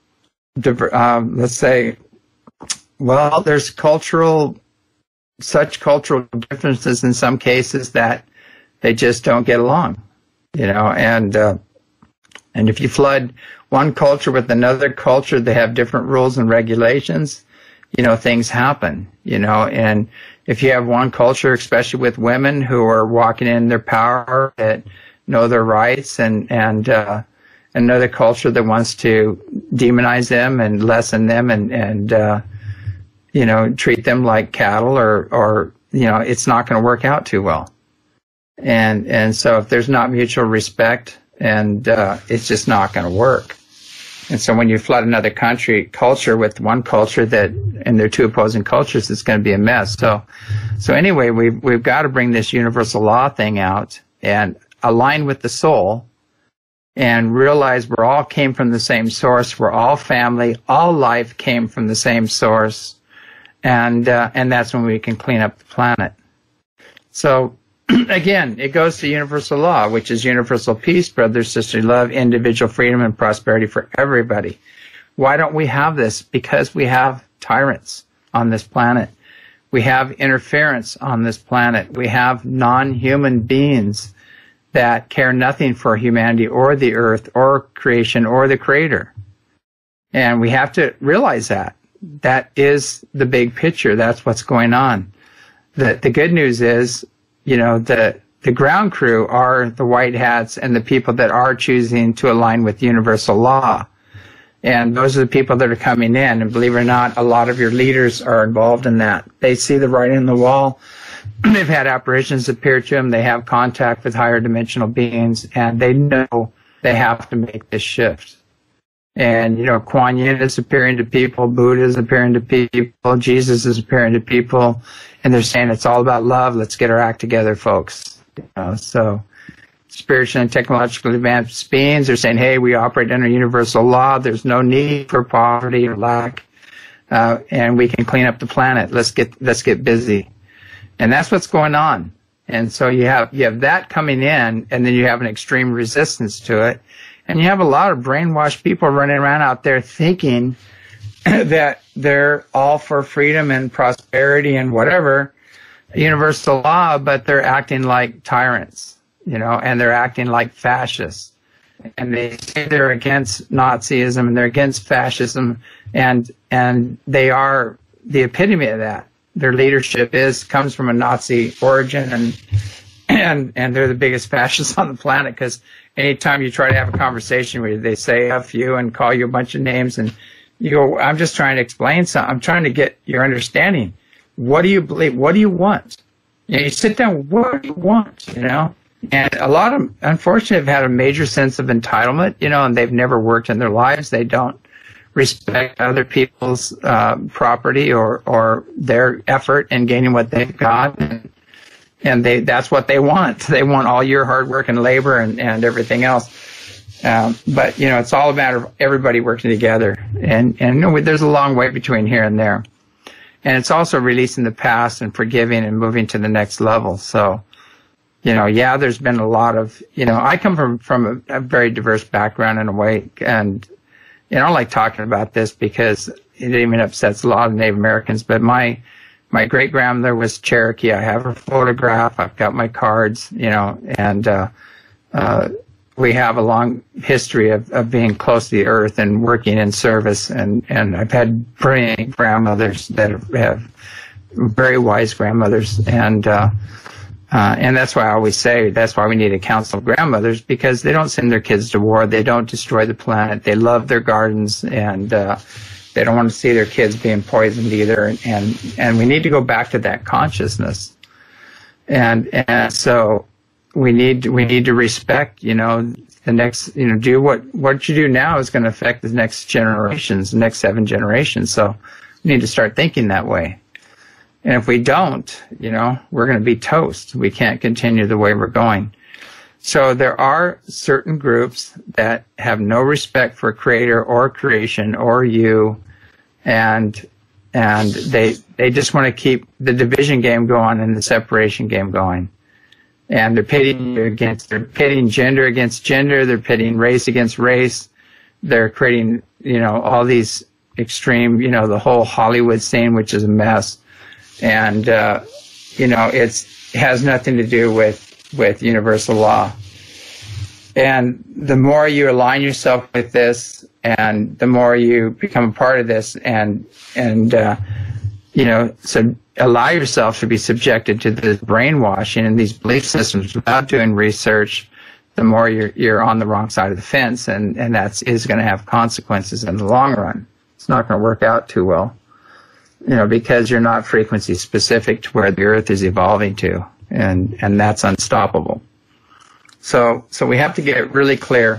um, let's say, well, there's cultural, such cultural differences in some cases that they just don't get along, you know, and, uh, and if you flood one culture with another culture, they have different rules and regulations, you know, things happen, you know, and if you have one culture, especially with women who are walking in their power, that know their rights, and, and, uh, another culture that wants to demonize them and lessen them and, and, uh, you know, treat them like cattle, or, or, you know, it's not going to work out too well. And, and so if there's not mutual respect, and, uh, it's just not going to work. And so when you flood another country, culture with one culture that, and they're two opposing cultures, it's going to be a mess. So, so anyway, we've, we've got to bring this universal law thing out and align with the soul and realize we're all came from the same source. We're all family. All life came from the same source. And, uh, and that's when we can clean up the planet. So, again, it goes to universal law, which is universal peace, brother, sister, love, individual freedom, and prosperity for everybody. Why don't we have this? Because we have tyrants on this planet. We have interference on this planet. We have non-human beings that care nothing for humanity or the earth or creation or the creator. And we have to realize that. That is the big picture. That's what's going on. The, the good news is, you know, the, the ground crew are the white hats and the people that are choosing to align with universal law. And those are the people that are coming in. And believe it or not, a lot of your leaders are involved in that. They see the writing on the wall. They've had apparitions appear to them. They have contact with higher dimensional beings, and they know they have to make this shift. And, you know, Kuan Yin is appearing to people, Buddha is appearing to people, Jesus is appearing to people, and they're saying it's all about love. Let's get our act together, folks. You know, so spiritual and technologically advanced beings are saying, hey, we operate under universal law. There's no need for poverty or lack, uh, and we can clean up the planet. Let's get let's get busy. And that's what's going on. And so you have you have that coming in, and then you have an extreme resistance to it. And you have a lot of brainwashed people running around out there thinking that they're all for freedom and prosperity and whatever, universal law, but they're acting like tyrants, you know, and they're acting like fascists. And they say they're against Nazism and they're against fascism, and and they are the epitome of that. Their leadership is comes from a Nazi origin, and and and they're the biggest fascists on the planet, because anytime you try to have a conversation where they say F you and call you a bunch of names, and you go, I'm just trying to explain something. I'm trying to get your understanding. What do you believe? What do you want? You know, you sit down, what do you want? You know? And a lot of them, unfortunately, have had a major sense of entitlement, you know, and they've never worked in their lives. They don't respect other people's uh, property or, or their effort in gaining what they've got. And, and they that's what they want. They want all your hard work and labor and, and everything else. Um, but, you know, it's all a matter of everybody working together. And, and you know, there's a long way between here and there. And it's also releasing the past and forgiving and moving to the next level. So, you know, yeah, there's been a lot of, you know, I come from, from a, a very diverse background in a way. And, you know, I don't like talking about this because it even upsets a lot of Native Americans. But my, my great grandmother was Cherokee. I have her photograph. I've got my cards, you know, and, uh, uh, we have a long history of, of being close to the earth and working in service. And, and I've had brilliant grandmothers that have, have very wise grandmothers. And, uh, Uh, and that's why I always say that's why we need a council of grandmothers, because they don't send their kids to war. They don't destroy the planet. They love their gardens, and uh, they don't want to see their kids being poisoned either. And, and, and we need to go back to that consciousness. And, and so we need, we need to respect, you know, the next, you know, do what, what you do now is going to affect the next generations, the next seven generations. So we need to start thinking that way. And if we don't, you know, we're going to be toast. We can't continue the way we're going. So there are certain groups that have no respect for creator or creation or you, and and they they just want to keep the division game going and the separation game going. And they're pitting against they're pitting gender against gender, they're pitting race against race. They're creating, you know, all these extreme, you know, the whole Hollywood scene, which is a mess. And, uh, you know, it's, it has nothing to do with, with universal law. And the more you align yourself with this, and the more you become a part of this, and, and, uh, you know, so allow yourself to be subjected to this brainwashing and these belief systems without doing research, the more you're, you're on the wrong side of the fence, and, and that's, is going to have consequences in the long run. It's not going to work out too well. You know, because you're not frequency specific to where the Earth is evolving to, and, and that's unstoppable. So, so we have to get really clear.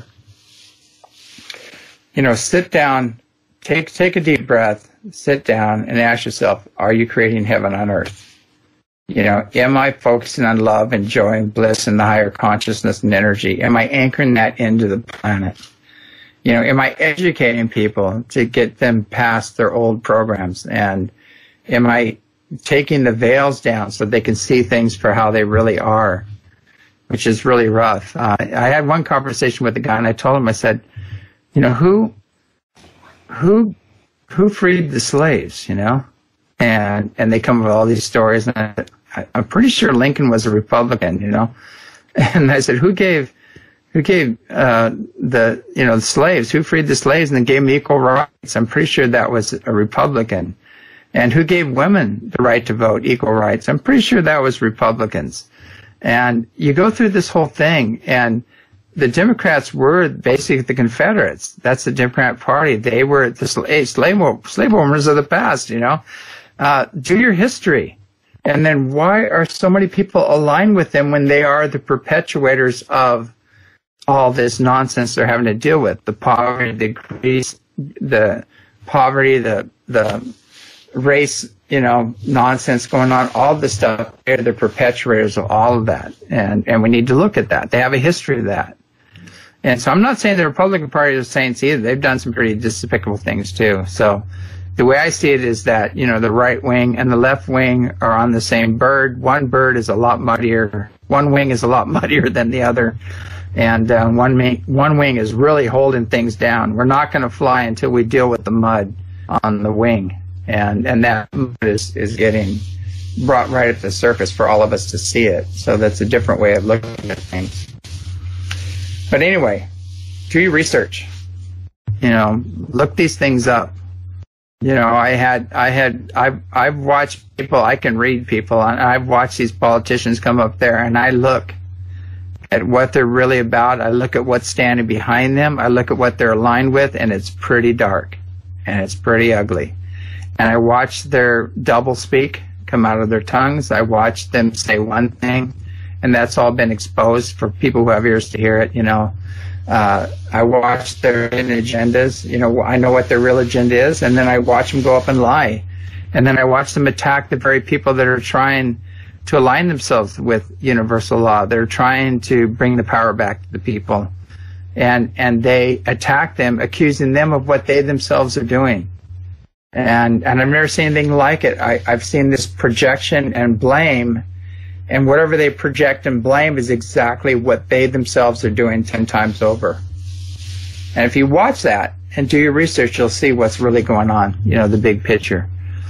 You know, sit down, take, take a deep breath, sit down and ask yourself, are you creating heaven on earth? You know, am I focusing on love and joy and bliss and the higher consciousness and energy? Am I anchoring that into the planet? You know, am I educating people to get them past their old programs? And am I taking the veils down so they can see things for how they really are, which is really rough. Uh, I had one conversation with a guy, and I told him, I said, you know, who, who, who freed the slaves, you know? And, and they come up with all these stories, and I, I, I'm pretty sure Lincoln was a Republican, you know? And I said, who gave, who gave, uh, the, you know, the slaves, who freed the slaves and then gave them equal rights? I'm pretty sure that was a Republican. And who gave women the right to vote, equal rights? I'm pretty sure that was Republicans. And you go through this whole thing, and the Democrats were basically the Confederates. That's the Democrat Party. They were the slave, slave, slave owners of the past, you know. Uh, do your history. And then why are so many people aligned with them when they are the perpetuators of all this nonsense they're having to deal with? The poverty, the greed, the poverty, the, the, race, you know, nonsense going on, all this stuff. They're the perpetuators of all of that. And, and we need to look at that. They have a history of that. And so I'm not saying the Republican Party is saints either. They've done some pretty despicable things too. So the way I see it is that, you know, the right wing and the left wing are on the same bird. One bird is a lot muddier. One wing is a lot muddier than the other. And uh, one, wing, one wing is really holding things down. We're not going to fly until we deal with the mud on the wing. And and that is, is getting brought right at the surface for all of us to see it. So that's a different way of looking at things. But anyway, do your research. You know, look these things up. You know, I had, I had, I've, I've watched people, I can read people, and I've watched these politicians come up there, and I look at what they're really about. I look at what's standing behind them. I look at what they're aligned with, and it's pretty dark, and it's pretty ugly. And I watch their double speak come out of their tongues. I watch them say one thing, and that's all been exposed for people who have ears to hear it, you know. Uh, I watch their hidden agendas. You know, I know what their real agenda is, and then I watch them go up and lie. And then I watch them attack the very people that are trying to align themselves with universal law. They're trying to bring the power back to the people. And, and they attack them, accusing them of what they themselves are doing. And, and I've never seen anything like it. I, I've seen this projection and blame, and whatever they project and blame is exactly what they themselves are doing ten times over. And if you watch that and do your research, you'll see what's really going on, you know, the big picture.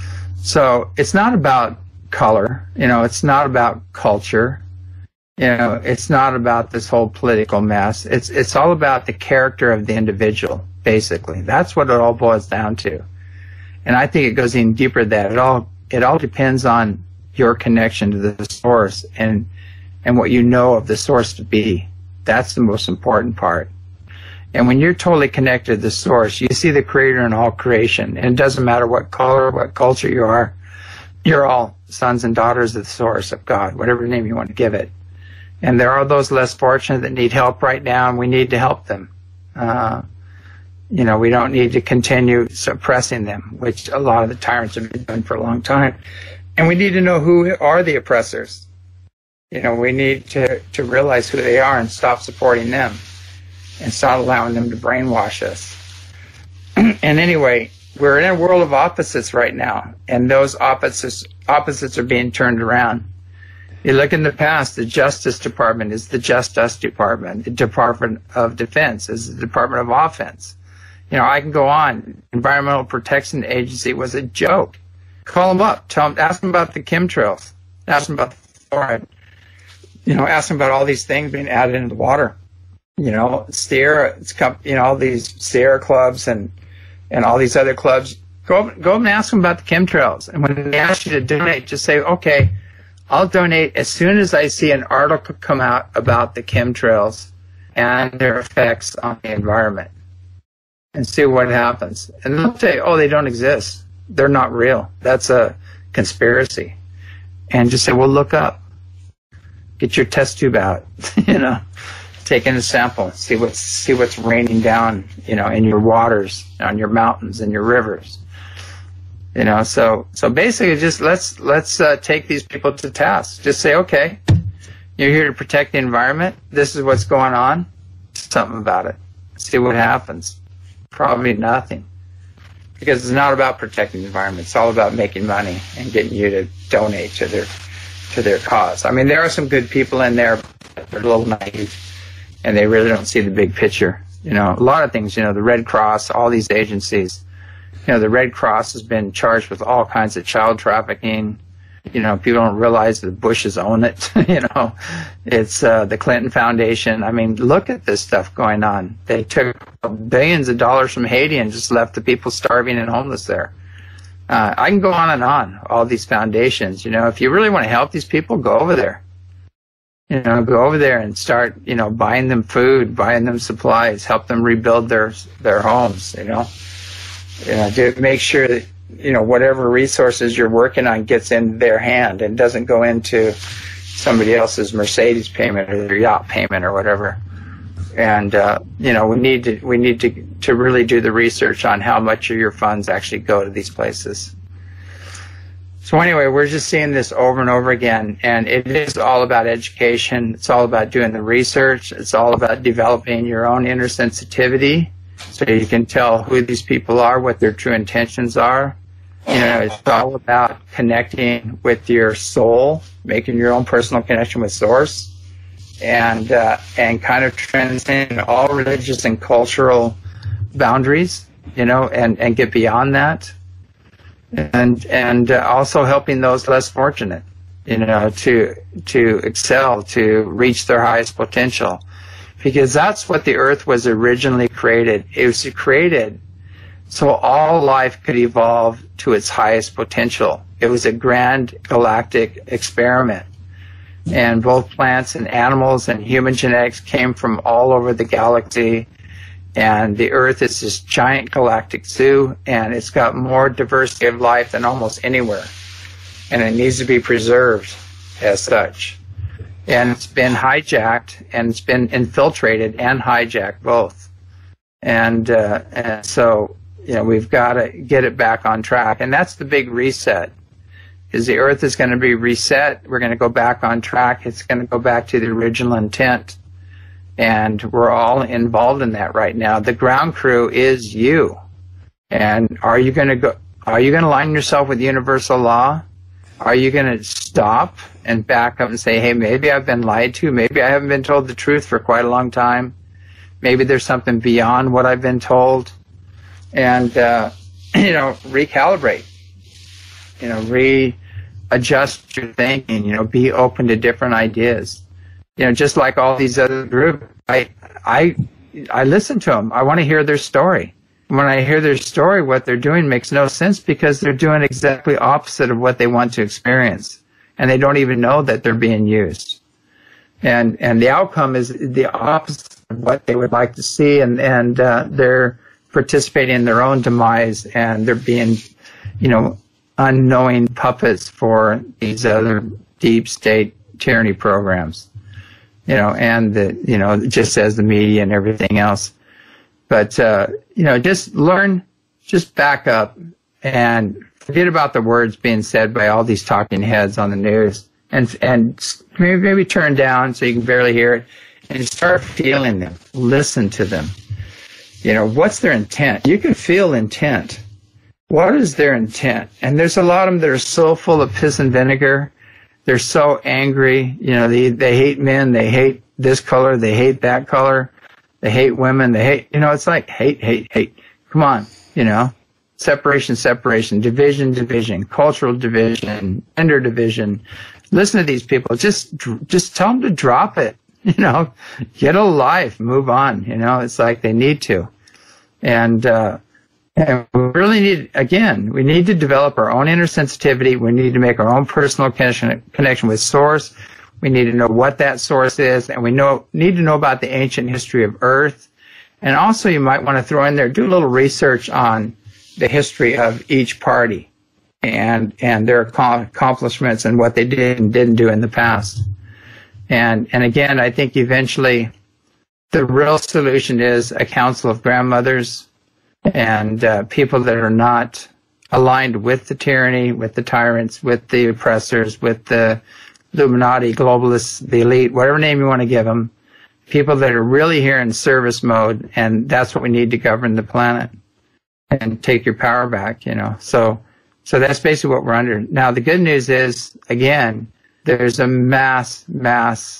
So it's not about color, you know, it's not about culture, you know, it's not about this whole political mess. It's, it's all about the character of the individual, basically. That's what it all boils down to. And I think it goes even deeper than that. It all, it all depends on your connection to the source. And and what you know of the source to be. That's the most important part. And when you're totally connected to the source, you see the creator in all creation. And it doesn't matter what color, what culture you are. You're all sons and daughters of the source of God, whatever name you want to give it. And there are those less fortunate that need help right now, and we need to help them. Uh, you know, we don't need to continue suppressing them, which a lot of the tyrants have been doing for a long time. And we need to know who are the oppressors. You know, we need to, to realize who they are and stop supporting them and stop allowing them to brainwash us. And anyway, we're in a world of opposites right now, and those opposites opposites are being turned around. You look in the past, the Justice Department is the Just Us Department. The Department of Defense is the Department of Offense. You know, I can go on. Environmental Protection Agency was a joke. Call them up. Tell them, ask them about the chemtrails. Ask them about the fluoride. You know, ask them about all these things being added into the water. You know, Sierra, it's, you know, all these Sierra clubs and, and all these other clubs. Go, go and ask them about the chemtrails. And when they ask you to donate, just say, okay, I'll donate as soon as I see an article come out about the chemtrails and their effects on the environment, and see what happens. And they'll say, oh, they don't exist. They're not real. That's a conspiracy. And just say, well, look up. Get your test tube out, you know, take in a sample, see what's, see what's raining down, you know, in your waters, on your mountains and your rivers. You know, so so basically, just let's let's uh, take these people to task. Just say, okay, you're here to protect the environment. This is what's going on. Do something about it. See what happens. Probably nothing, because it's not about protecting the environment. It's all about making money and getting you to donate to their to their cause. I mean, there are some good people in there, but they're a little naive, and they really don't see the big picture. You know, a lot of things. You know, the Red Cross, all these agencies. You know, the Red Cross has been charged with all kinds of child trafficking. You know, people don't realize the Bushes own it. You know, it's uh, the Clinton Foundation. I mean, look at this stuff going on. They took billions of dollars from Haiti and just left the people starving and homeless there. Uh, I can go on and on, all these foundations. You know, if you really want to help these people, go over there. You know, go over there and start, you know, buying them food, buying them supplies, help them rebuild their their homes, you know. You know, to make sure that, you know, whatever resources you're working on gets in their hand and doesn't go into somebody else's Mercedes payment or their yacht payment or whatever. And, uh, you know, we need to, we need to, to really do the research on how much of your funds actually go to these places. So anyway, we're just seeing this over and over again, and it is all about education. It's all about doing the research. It's all about developing your own inner sensitivity, so you can tell who these people are, what their true intentions are. You know, it's all about connecting with your soul, making your own personal connection with Source, and uh, and kind of transcend all religious and cultural boundaries, you know, and, and get beyond that. And and uh, also helping those less fortunate, you know, to to excel, to reach their highest potential. Because that's what the earth was originally created. It was created so all life could evolve to its highest potential. It was a grand galactic experiment. And both plants and animals and human genetics came from all over the galaxy. And the earth is this giant galactic zoo, and it's got more diversity of life than almost anywhere. And it needs to be preserved as such. And it's been hijacked, and it's been infiltrated and hijacked both. And, uh, and so, you know, we've got to get it back on track. And that's the big reset, is the earth is going to be reset. We're going to go back on track. It's going to go back to the original intent. And we're all involved in that right now. The ground crew is you. And are you going to go, are you going to align yourself with universal law? Are you going to stop and back up and say, hey, maybe I've been lied to. Maybe I haven't been told the truth for quite a long time. Maybe there's something beyond what I've been told. And, uh, you know, recalibrate. You know, readjust your thinking. You know, be open to different ideas. You know, just like all these other groups, I, I, I listen to them. I want to hear their story. When I hear their story, what they're doing makes no sense, because they're doing exactly opposite of what they want to experience. And they don't even know that they're being used. And and the outcome is the opposite of what they would like to see, and and uh, they're participating in their own demise, and they're being, you know, unknowing puppets for these other deep state tyranny programs, you know, and the, you know, just as the media and everything else. But, uh, you know, just learn, just back up and forget about the words being said by all these talking heads on the news, and, and maybe, maybe turn down so you can barely hear it, and start feeling them, listen to them. You know, what's their intent? You can feel intent. What is their intent? And there's a lot of them that are so full of piss and vinegar. They're so angry. You know, they, they hate men. They hate this color. They hate that color. They hate women. They hate, you know, it's like hate, hate, hate. Come on, you know, separation, separation, division, division, cultural division, gender division. Listen to these people. Just, just tell them to drop it. You know, get a life, move on. You know, it's like they need to. And, uh, and we really need, again, we need to develop our own inner sensitivity. We need to make our own personal connection, connection with source. We need to know what that source is, and we know, need to know about the ancient history of Earth. And also you might want to throw in there, do a little research on the history of each party and, and their accomplishments and what they did and didn't do in the past. And, and again, I think eventually the real solution is a council of grandmothers and uh, people that are not aligned with the tyranny, with the tyrants, with the oppressors, with the Illuminati, globalists, the elite, whatever name you want to give them, people that are really here in service mode, and that's what we need to govern the planet and take your power back, you know. So, so that's basically what we're under. Now, the good news is, again, there's a mass, mass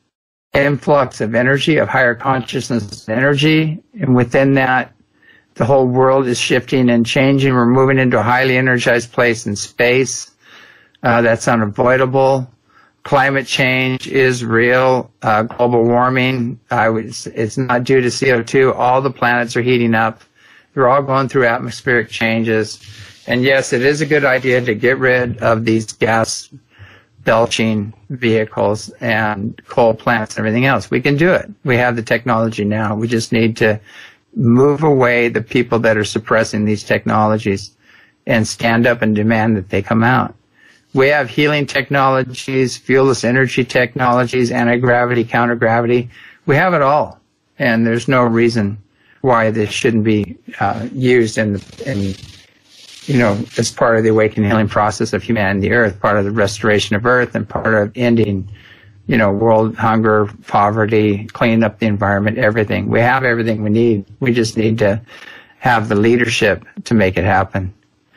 influx of energy, of higher consciousness energy, and within that, the whole world is shifting and changing. We're moving into a highly energized place in space. Uh, that's unavoidable. Climate change is real. Uh, global warming, uh, it's, it's not due to C O two. All the planets are heating up. They're all going through atmospheric changes. And yes, it is a good idea to get rid of these gas belching vehicles and coal plants and everything else. We can do it. We have the technology now. We just need to move away the people that are suppressing these technologies and stand up and demand that they come out. We have healing technologies, fuelless energy technologies, anti-gravity, counter-gravity. We have it all. And there's no reason why this shouldn't be uh, used in, in you know, as part of the awakening healing process of humanity, the earth, part of the restoration of earth, and part of ending, you know, world hunger, poverty, cleaning up the environment, everything. We have everything we need. We just need to have the leadership to make it happen.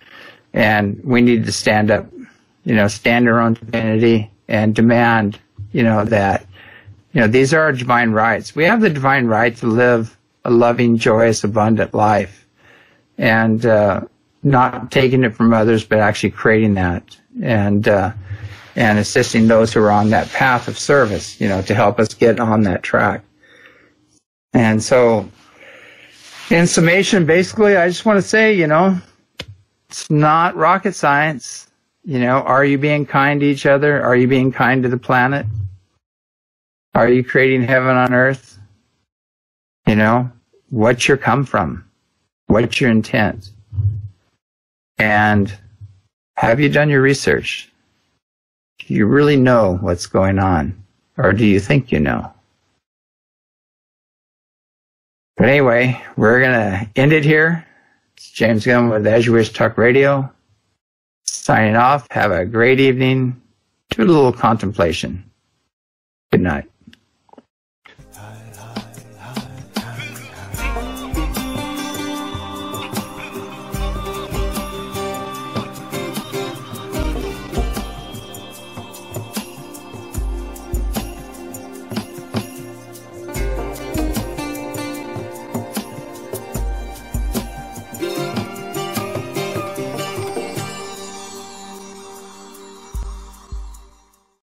And we need to stand up, you know, stand our own divinity and demand, you know, that, you know, these are our divine rights. We have the divine right to live a loving, joyous, abundant life. And, uh, not taking it from others, but actually creating that, and uh, and assisting those who are on that path of service, you know, to help us get on that track. And so, in summation, basically, I just want to say, you know, it's not rocket science. You know, are you being kind to each other? Are you being kind to the planet? Are you creating heaven on earth? You know, what's your come from? What's your intent? And have you done your research? Do you really know what's going on? Or do you think you know? But anyway, we're going to end it here. It's James Gillen with As You Wish Talk Radio. Signing off. Have a great evening. Do a little contemplation. Good night.